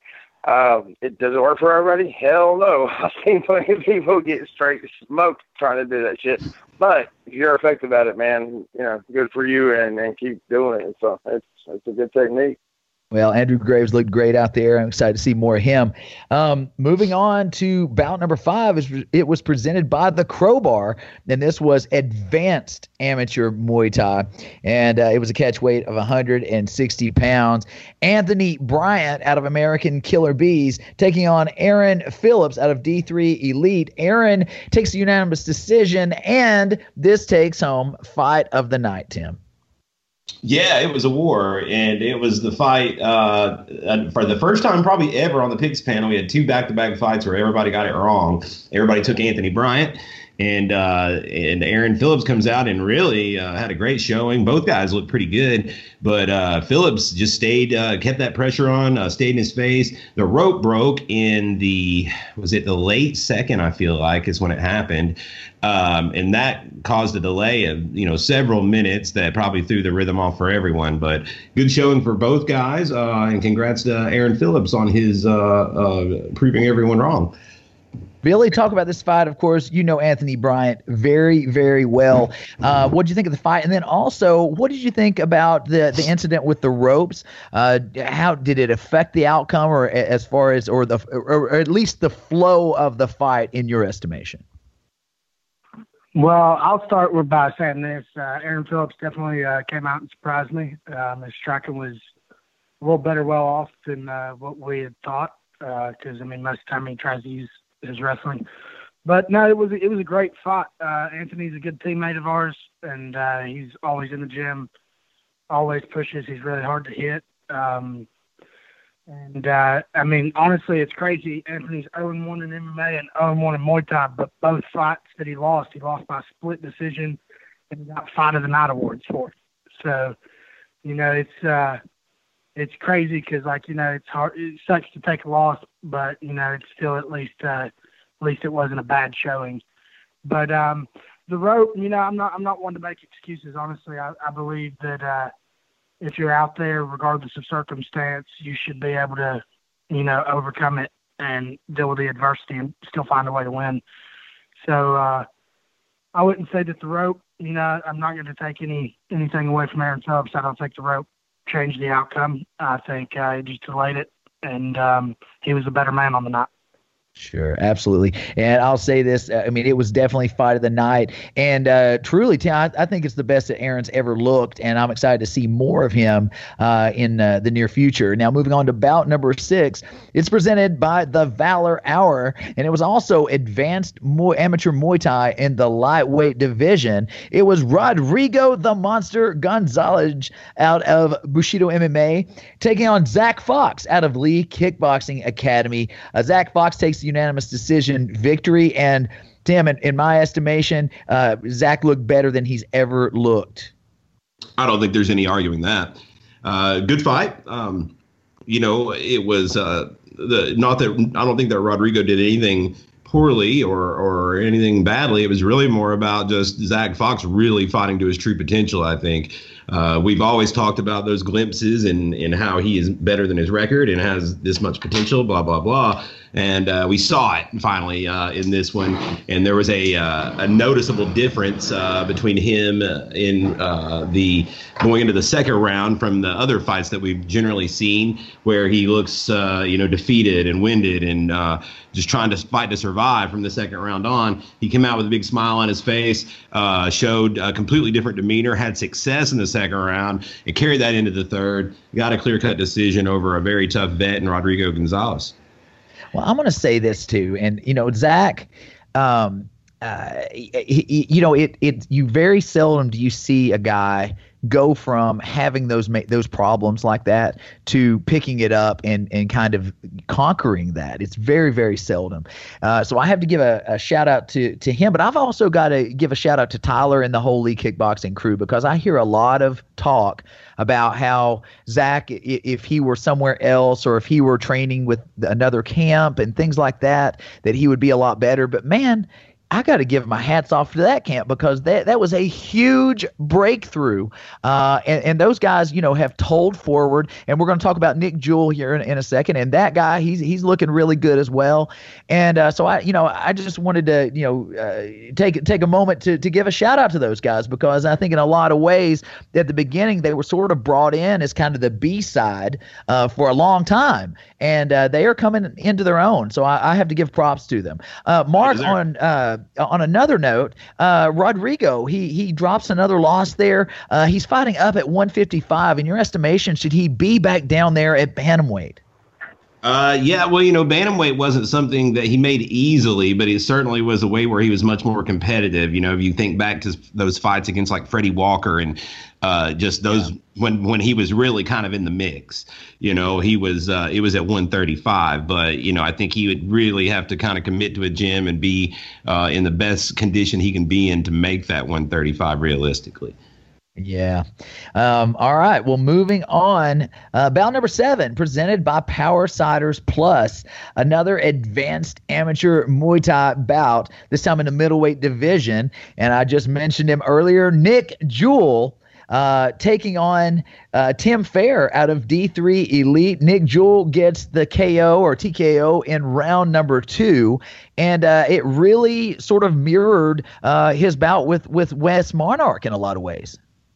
It doesn't work for everybody. Hell no. I've seen plenty of people get straight smoked trying to do that shit. But if you're effective at it, man, good for you, and keep doing it. So it's a good technique. Well, Andrew Graves looked great out there. I'm excited to see more of him. Moving on to bout number 5, it was presented by the Crowbar, and this was advanced amateur Muay Thai, and it was a catch weight of 160 pounds. Anthony Bryant out of American Killer Bees taking on Aaron Phillips out of D3 Elite. Aaron takes a unanimous decision, and this takes home fight of the night, Tim. Yeah, it was a war, and it was the fight for the first time probably ever on the Picks panel. We had 2 back-to-back fights where everybody got it wrong. Everybody took Anthony Bryant, and Aaron Phillips comes out and really had a great showing. Both guys looked pretty good, but Phillips just kept that pressure on, stayed in his face. The rope broke in the late second, I feel like, is when it happened. And that caused a delay of, several minutes that probably threw the rhythm off for everyone. But good showing for both guys, and congrats to Aaron Phillips on his proving everyone wrong. Billy, talk about this fight. Of course, you know Anthony Bryant very, very well. What did you think of the fight? And then also, what did you think about the incident with the ropes? How did it affect the outcome, or as far as or at least the flow of the fight in your estimation? Well, I'll start by saying this. Aaron Phillips definitely came out and surprised me. His striking was a little better well off than what we had thought, because, most of the time he tries to use his wrestling. But, no, it was a great fight. Anthony's a good teammate of ours, and he's always in the gym, always pushes. He's really hard to hit. Honestly, it's crazy. Anthony's 0-1 in MMA and 0-1 in Muay Thai, but both fights that he lost by split decision, and he got Fight of the Night awards for it. So, it's crazy because, it's hard. It sucks to take a loss, but, it's still at least it wasn't a bad showing. But the rope, I'm not one to make excuses. Honestly, I believe that if you're out there, regardless of circumstance, you should be able to, overcome it and deal with the adversity and still find a way to win. So I wouldn't say that the rope, I'm not going to take anything away from Aaron Phillips. I don't think the rope changed the outcome. I think it just delayed it, and he was a better man on the night. Sure, absolutely. And I'll say this, it was definitely fight of the night. And truly, Tim, I think it's the best that Aaron's ever looked, and I'm excited to see more of him in the near future. Now, moving on to bout number 6, it's presented by the Valor Hour, and it was also advanced amateur Muay Thai in the lightweight division. It was Rodrigo the Monster Gonzalez out of Bushido MMA taking on Zach Fox out of Lee Kickboxing Academy. Zach Fox takes unanimous decision victory, and Tim, in my estimation, Zach looked better than he's ever looked. I don't think there's any arguing that. Good fight. It was not that I don't think that Rodrigo did anything poorly or anything badly. It was really more about just Zach Fox really fighting to his true potential, I think. We've always talked about those glimpses and how he is better than his record and has this much potential, blah, blah, blah. And we saw it finally in this one. And there was a noticeable difference between him in the going into the second round from the other fights that we've generally seen, where he looks, defeated and winded and just trying to fight to survive from the second round on. He came out with a big smile on his face, showed a completely different demeanor, had success in the second round, and carried that into the third. Got a clear-cut decision over a very tough vet in Rodrigo Gonzalez. Well, I'm going to say this too, and Zach, you very seldom do you see a guy go from having those problems like that to picking it up and kind of conquering that. It's very, very seldom. So I have to give a shout out to him, but I've also got to give a shout out to Tyler and the whole Lee Kickboxing crew, because I hear a lot of talk about how Zach, if he were somewhere else or if he were training with another camp and things like that, that he would be a lot better. But man, I got to give my hats off to that camp, because that was a huge breakthrough. And those guys, have told forward, and we're going to talk about Nick Jewell here in a second. And that guy, he's looking really good as well. And so I just wanted to, take a moment to give a shout out to those guys, because I think in a lot of ways at the beginning they were sort of brought in as kind of the B-side for a long time, and they are coming into their own. So I have to give props to them. Mark, on another note, Rodrigo, he drops another loss there. He's fighting up at 155. In your estimation, should he be back down there at bantamweight? Yeah, well, bantamweight wasn't something that he made easily, but it certainly was a way where he was much more competitive. If you think back to those fights against like Freddie Walker and just those when he was really kind of in the mix, he was it was at 135. But, I think he would really have to kind of commit to a gym and be in the best condition he can be in to make that 135 realistically. Yeah. All right. Well, moving on. Bout number 7, presented by Power Siders Plus, another advanced amateur Muay Thai bout, this time in the middleweight division. And I just mentioned him earlier, Nick Jewell, taking on Tim Fair out of D3 Elite. Nick Jewell gets the KO or TKO in round number 2. And it really sort of mirrored his bout with Wes Monarch in a lot of ways.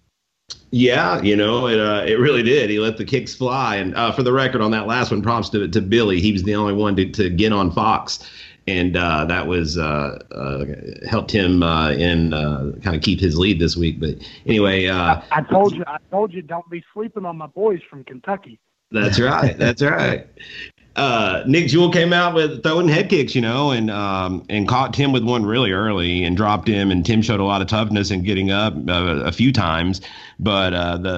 Yeah, it really did. He let the kicks fly. And for the record, on that last one, props to Billy. He was the only one to get on Fox. And that was helped him kind of keep his lead this week. But anyway. I told you, don't be sleeping on my boys from Kentucky. That's right. That's right. Nick Jewell came out with throwing head kicks, and caught Tim with one really early and dropped him. And Tim showed a lot of toughness in getting up a few times. But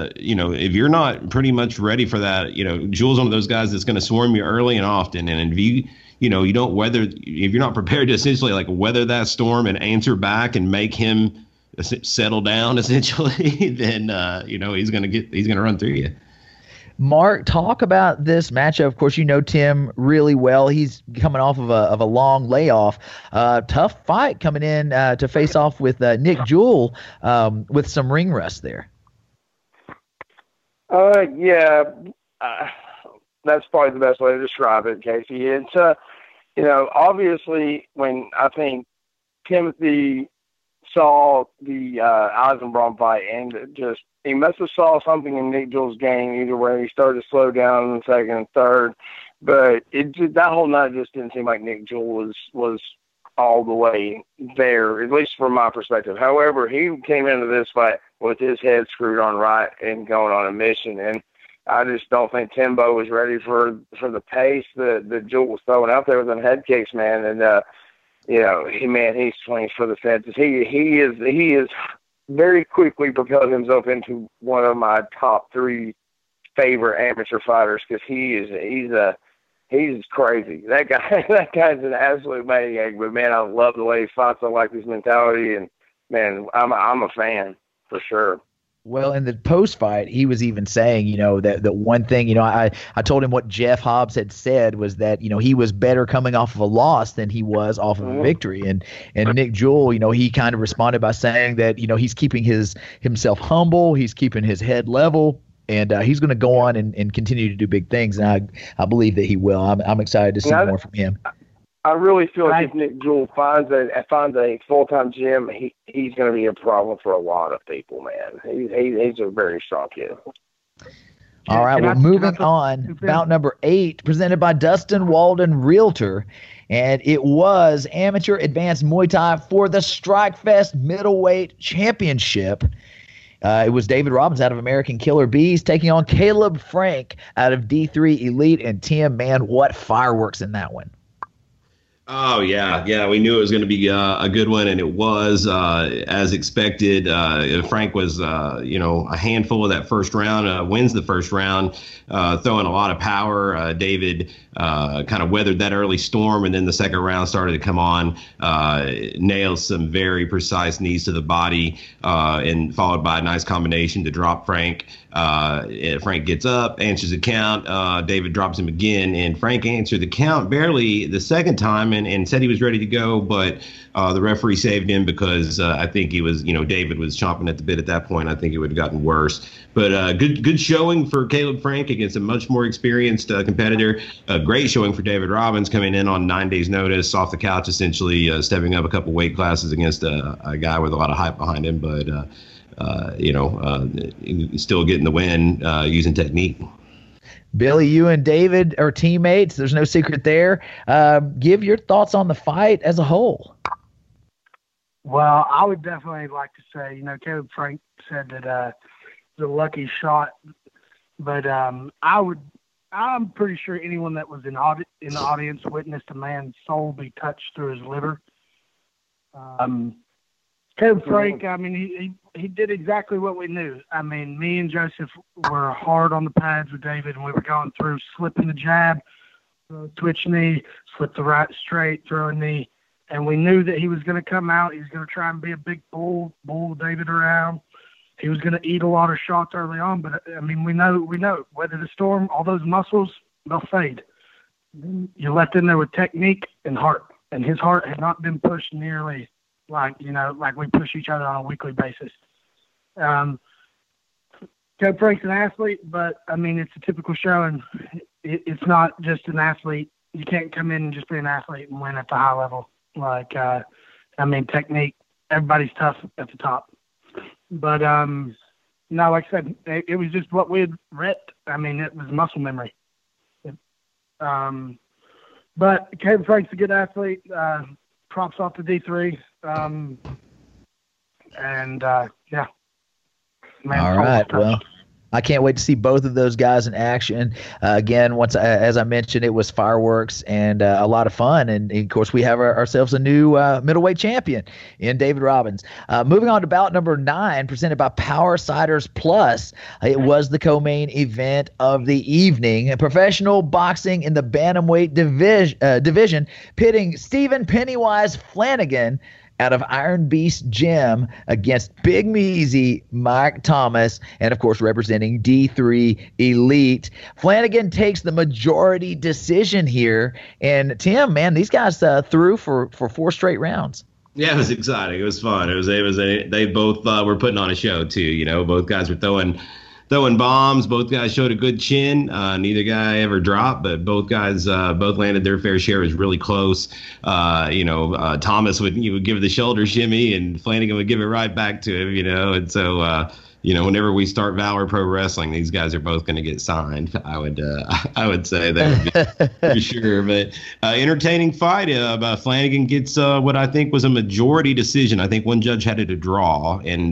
if you're not pretty much ready for that, Jewell's one of those guys that's going to swarm you early and often. And if you don't if you're not prepared to essentially like weather that storm and answer back and make him settle down essentially, then he's going to run through you. Mark, talk about this matchup. Of course, Tim really well. He's coming off of a long layoff. Tough fight coming in to face off with Nick Jewell with some ring rust there. Yeah, that's probably the best way to describe it, Casey. It's obviously when I think Timothy saw the Eisenbraun fight and just he must have saw something in Nick Jewell's game, either way. He started to slow down in the second and third, but that whole night just didn't seem like Nick Jewell was all the way there, at least from my perspective. However, he came into this fight with his head screwed on right and going on a mission, and I just don't think Timbo was ready for the pace that Jewell was throwing out there with them head kicks, man. And he swings for the fences. He is very quickly propelled himself into one of my top 3 favorite amateur fighters, because he's crazy. That guy's an absolute maniac. But man, I love the way he fights. I like his mentality, and man, I'm a fan for sure. Well, in the post-fight, he was even saying, that one thing, I told him what Jeff Hobbs had said was that, he was better coming off of a loss than he was off of a victory. And Nick Jewell, he kind of responded by saying that, he's keeping himself humble, he's keeping his head level, and he's going to go on and continue to do big things. And I believe that he will. I'm excited to see more from him. I really feel like if Nick Jewell finds a full-time gym, he's going to be a problem for a lot of people, man. He's a very strong kid. All right, well, moving on, bout number 8, presented by Dustin Walden Realtor, and it was Amateur Advanced Muay Thai for the Strikefest Middleweight Championship. It was David Robbins out of American Killer Bees taking on Caleb Frank out of D3 Elite. And Tim, man, what fireworks in that one. Oh, yeah. We knew it was going to be a good one, and it was as expected. Frank was, a handful of that first round, wins the first round, throwing a lot of power. David kind of weathered that early storm, and then the second round started to come on, nailed some very precise knees to the body, and followed by a nice combination to drop Frank. Frank gets up, answers the count. David drops him again, and Frank answered the count barely the second time, and said he was ready to go, but the referee saved him because I think he was, David was chomping at the bit at that point. I think it would have gotten worse. But good showing for Caleb Frank against a much more experienced competitor. Great showing for David Robbins, coming in on 9 days' notice, off the couch essentially, stepping up a couple weight classes against a guy with a lot of hype behind him, but still getting the win using technique. Billy, you and David are teammates. There's no secret there. Give your thoughts on the fight as a whole. Well, I would definitely like to say, Caleb Frank said that the lucky shot, but I'm pretty sure anyone that was in the audience witnessed a man's soul be touched through his liver. Caleb Frank, he did exactly what we knew. Me and Joseph were hard on the pads with David, and we were going through slipping the jab, twitch knee, slip the right straight, throw a knee, and we knew that he was going to come out. He was going to try and be a big bull David around. He was going to eat a lot of shots early on, but we know weather the storm, all those muscles, they'll fade. You're left in there with technique and heart, and his heart had not been pushed nearly like we push each other on a weekly basis. Caleb Frank's an athlete, but it's a typical show, and it's not just an athlete. You can't come in and just be an athlete and win at the high level. Technique, everybody's tough at the top. But, no, like I said, it was just what we had read. It was muscle memory. But Caleb Frank's a good athlete. Props off to D3. Yeah. Man, all right. Well, I can't wait to see both of those guys in action. Again, as I mentioned, it was fireworks and a lot of fun. And, of course, we have ourselves a new middleweight champion in David Robbins. Moving on to bout number 9, presented by Power Ciders Plus. It was the co-main event of the evening. Professional boxing in the bantamweight division, pitting Stephen Pennywise Flanagan out of Iron Beast Gym against Big Measy Mike Thomas, and of course representing D3 Elite. Flanagan takes the majority decision here, and Tim, man, these guys threw for 4 straight rounds. Yeah, it was exciting. It was fun. They both were putting on a show too. Both guys were throwing bombs. Both guys showed a good chin. Neither guy ever dropped, but both guys both landed their fair share. It was really close. Thomas would give the shoulder shimmy, and Flanagan would give it right back to him. And so whenever we start Valor Pro Wrestling, these guys are both going to get signed. I would say that would be for sure. But entertaining fight. Flanagan gets what I think was a majority decision. I think one judge had it a draw, and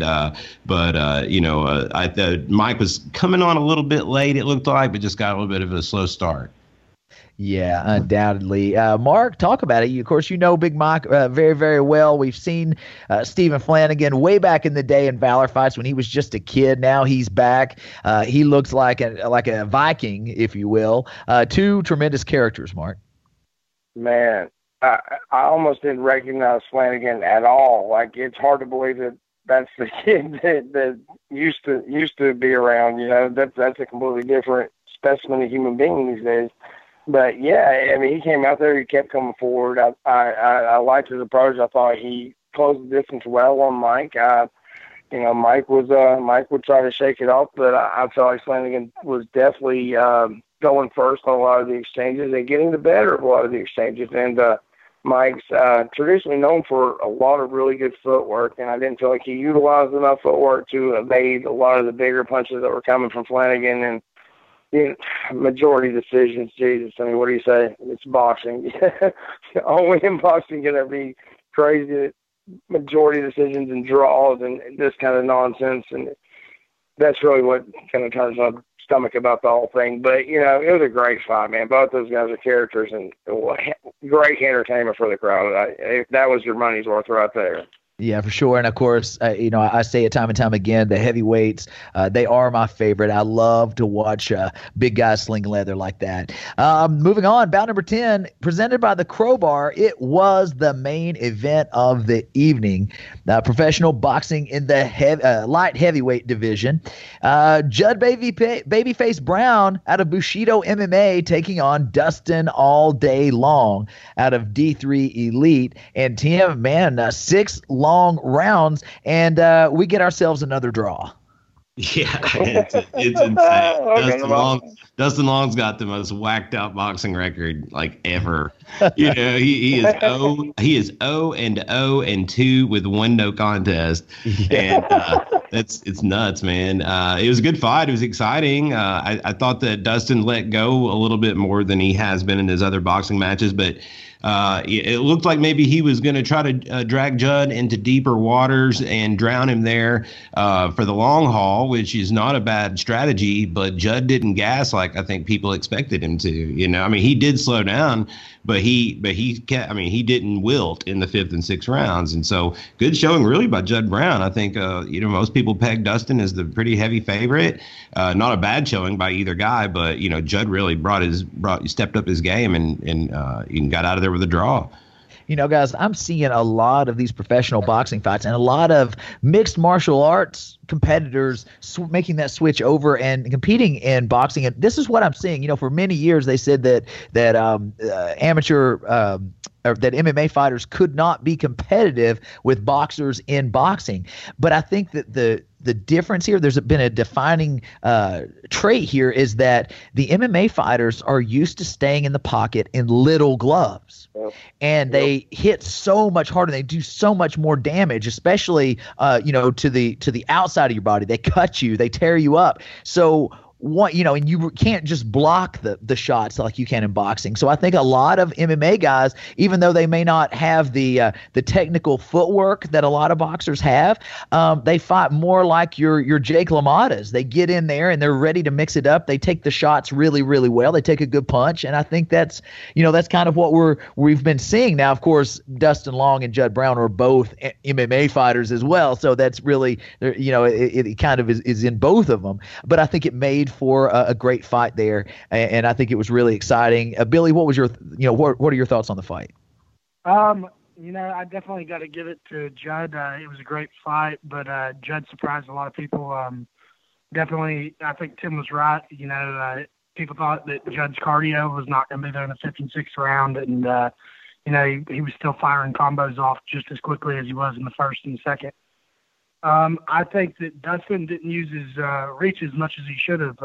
Mike was coming on a little bit late. It looked like, but just got a little bit of a slow start. Yeah, undoubtedly. Mark, talk about it. Of course, Big Mike very, very well. We've seen Stephen Flanagan way back in the day in Valor fights when he was just a kid. Now he's back. He looks like a Viking, if you will. 2 tremendous characters, Mark. Man, I almost didn't recognize Flanagan at all. It's hard to believe that that's the kid that used to be around. That's a completely different specimen of human being these days. But yeah, he came out there. He kept coming forward. I liked his approach. I thought he closed the distance well on Mike. Mike would try to shake it off, but I felt like Flanagan was definitely going first on a lot of the exchanges and getting the better of a lot of the exchanges. And Mike's traditionally known for a lot of really good footwork, and I didn't feel like he utilized enough footwork to evade a lot of the bigger punches that were coming from Flanagan. And majority decisions, Jesus. What do you say? It's boxing. Only in boxing can there be crazy majority decisions and draws and this kind of nonsense. And that's really what kind of turns my stomach about the whole thing. But, it was a great fight, man. Both those guys are characters and great entertainment for the crowd. That was your money's worth right there. Yeah, for sure. And of course, I say it time and time again, the heavyweights, they are my favorite. I love to watch big guys sling leather like that. Moving on, bout number 10, presented by the Crowbar. It was the main event of the evening. Professional boxing in the light heavyweight division. Judd Babyface Brown out of Bushido MMA taking on Dustin All Day Long out of D3 Elite. And Tim, man, 6 long rounds, and we get ourselves another draw. Yeah, it's insane. Dustin Long's got the most whacked out boxing record like ever. You know, he is 0-2 with 1 no contest, and it's nuts, man. It was a good fight. It was exciting. I thought that Dustin let go a little bit more than he has been in his other boxing matches, but it looked like maybe he was going to try to drag Judd into deeper waters and drown him there for the long haul, which is not a bad strategy. But Judd didn't gas like I think people expected him to. You know, I mean, he did slow down, but he didn't wilt in the 5th and 6th rounds. And so good showing really by Judd Brown. I think, most people peg Dustin as the pretty heavy favorite. Not a bad showing by either guy, but, Judd really stepped up his game and got out of there with a draw. Guys, I'm seeing a lot of these professional boxing fights and a lot of mixed martial arts competitors making that switch over and competing in boxing. And this is what I'm seeing. For many years they said that amateur or that MMA fighters could not be competitive with boxers in boxing. But I think that the difference here, there's been a defining trait here, is that the MMA fighters are used to staying in the pocket in little gloves. And they hit so much harder. They do so much more damage, especially, to the outside of your body. They cut you, they tear you up. So and you can't just block the shots like you can in boxing. So I think a lot of MMA guys, even though they may not have the technical footwork that a lot of boxers have, they fight more like your Jake LaMotta's. They get in there and they're ready to mix it up. They take the shots really, really well. They take a good punch, and I think that's kind of what we've been seeing now. Of course, Dustin Long and Judd Brown are both MMA fighters as well, so that's really it kind of is in both of them. But I think it made for a great fight there, and I think it was really exciting. Billy, what was your what are your thoughts on the fight? I definitely got to give it to Judd. It was a great fight, but Judd surprised a lot of people. Definitely, I think Tim was right. People thought that Judd's cardio was not going to be there in the 5th and 6th round, and he was still firing combos off just as quickly as he was in the 1st and 2nd. I think that Dustin didn't use his reach as much as he should have.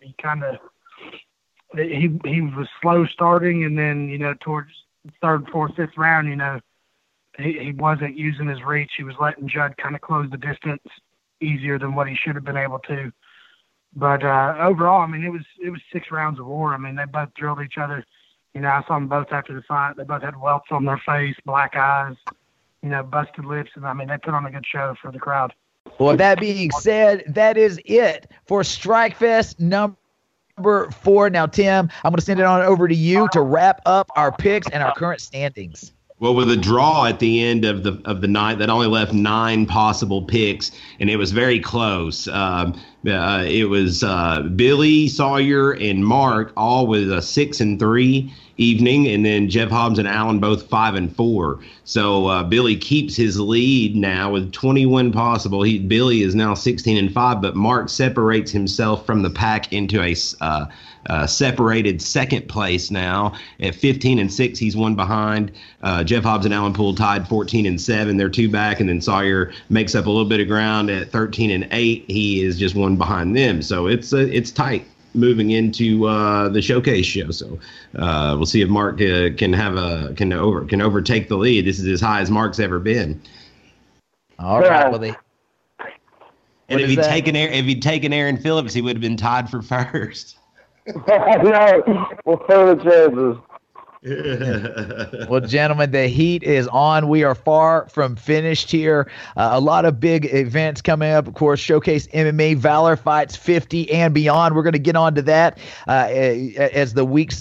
He was slow starting, and then towards 3rd, 4th, 5th round, he wasn't using his reach. He was letting Judd kind of close the distance easier than what he should have been able to. But overall, it was 6 rounds of war. They both drilled each other. I saw them both after the fight. They both had welts on their face, black eyes, busted lips, and they put on a good show for the crowd. Well, that being said, that is it for Strikefest number 4. Now, Tim, I'm going to send it on over to you to wrap up our picks and our current standings. Well, with a draw at the end of the night, that only left 9 possible picks, and it was very close. It was Billy, Sawyer, and Mark all with a 6-3 evening, and then Jeff Hobbs and Allen both 5-4. So Billy keeps his lead now with 21 possible. Billy is now 16-5, but Mark separates himself from the pack into a separated 2nd place now at 15-6. He's 1 behind. Jeff Hobbs and Allen Poole tied 14-7. They're 2 back, and then Sawyer makes up a little bit of ground at 13-8. He is just 1 behind them. So it's tight moving into the showcase show. So we'll see if Mark can overtake the lead. This is as high as Mark's ever been. All right. Well, and if he'd taken Aaron Phillips, he would have been tied for first. No, well, the chances. Well, gentlemen, the heat is on. We are far from finished here. A lot of big events coming up. Of course, Showcase MMA, Valor Fights 50 and beyond. We're going to get on to that as the weeks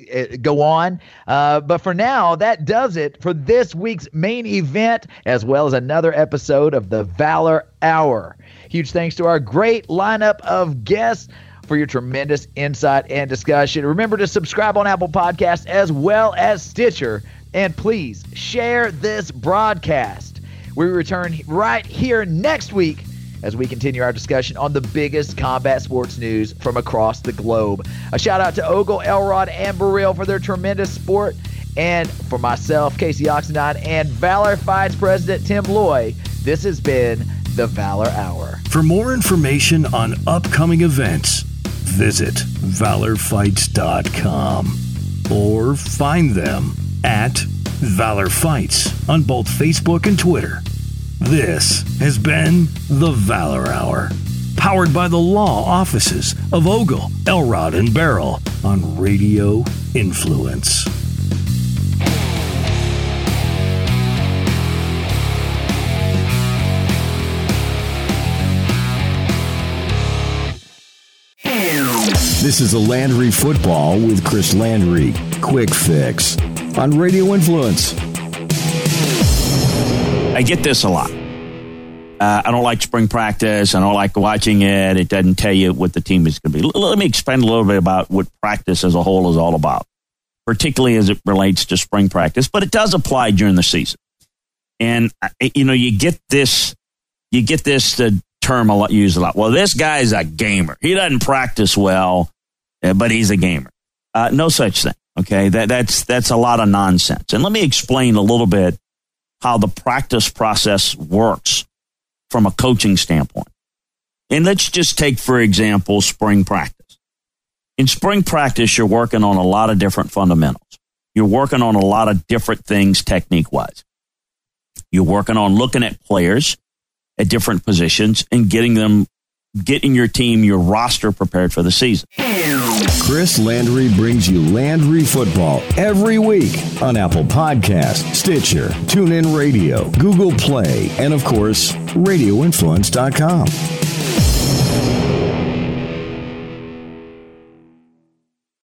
go on. But for now, that does it for this week's main event, as well as another episode of the Valor Hour. Huge thanks to our great lineup of guests for your tremendous insight and discussion. Remember to subscribe on Apple Podcasts as well as Stitcher. And please share this broadcast. We return right here next week as we continue our discussion on the biggest combat sports news from across the globe. A shout out to Ogle, Elrod, and Burrell for their tremendous support. And for myself, Casey Oxendine, and Valor Fights President Tim Loy, this has been the Valor Hour. For more information on upcoming events, visit valorfights.com or find them at Valor Fights on both Facebook and Twitter. This has been the Valor Hour, powered by the law offices of Ogle, Elrod, and Barrel on Radio Influence. This is a Landry Football with Chris Landry. Quick Fix on Radio Influence. I get this a lot. I don't like spring practice. I don't like watching it. It doesn't tell you what the team is going to be. Let me explain a little bit about what practice as a whole is all about, particularly as it relates to spring practice, but it does apply during the season. And, you get this term used a lot. Well, this guy's a gamer. He doesn't practice well, but he's a gamer. No such thing. Okay, that's a lot of nonsense. And let me explain a little bit how the practice process works from a coaching standpoint. And let's just take, for example, spring practice. In spring practice, you're working on a lot of different fundamentals. You're working on a lot of different things technique-wise. You're working on looking at players at different positions and getting your team, your roster prepared for the season. Chris Landry brings you Landry Football every week on Apple Podcasts, Stitcher, TuneIn Radio, Google Play, and of course, RadioInfluence.com.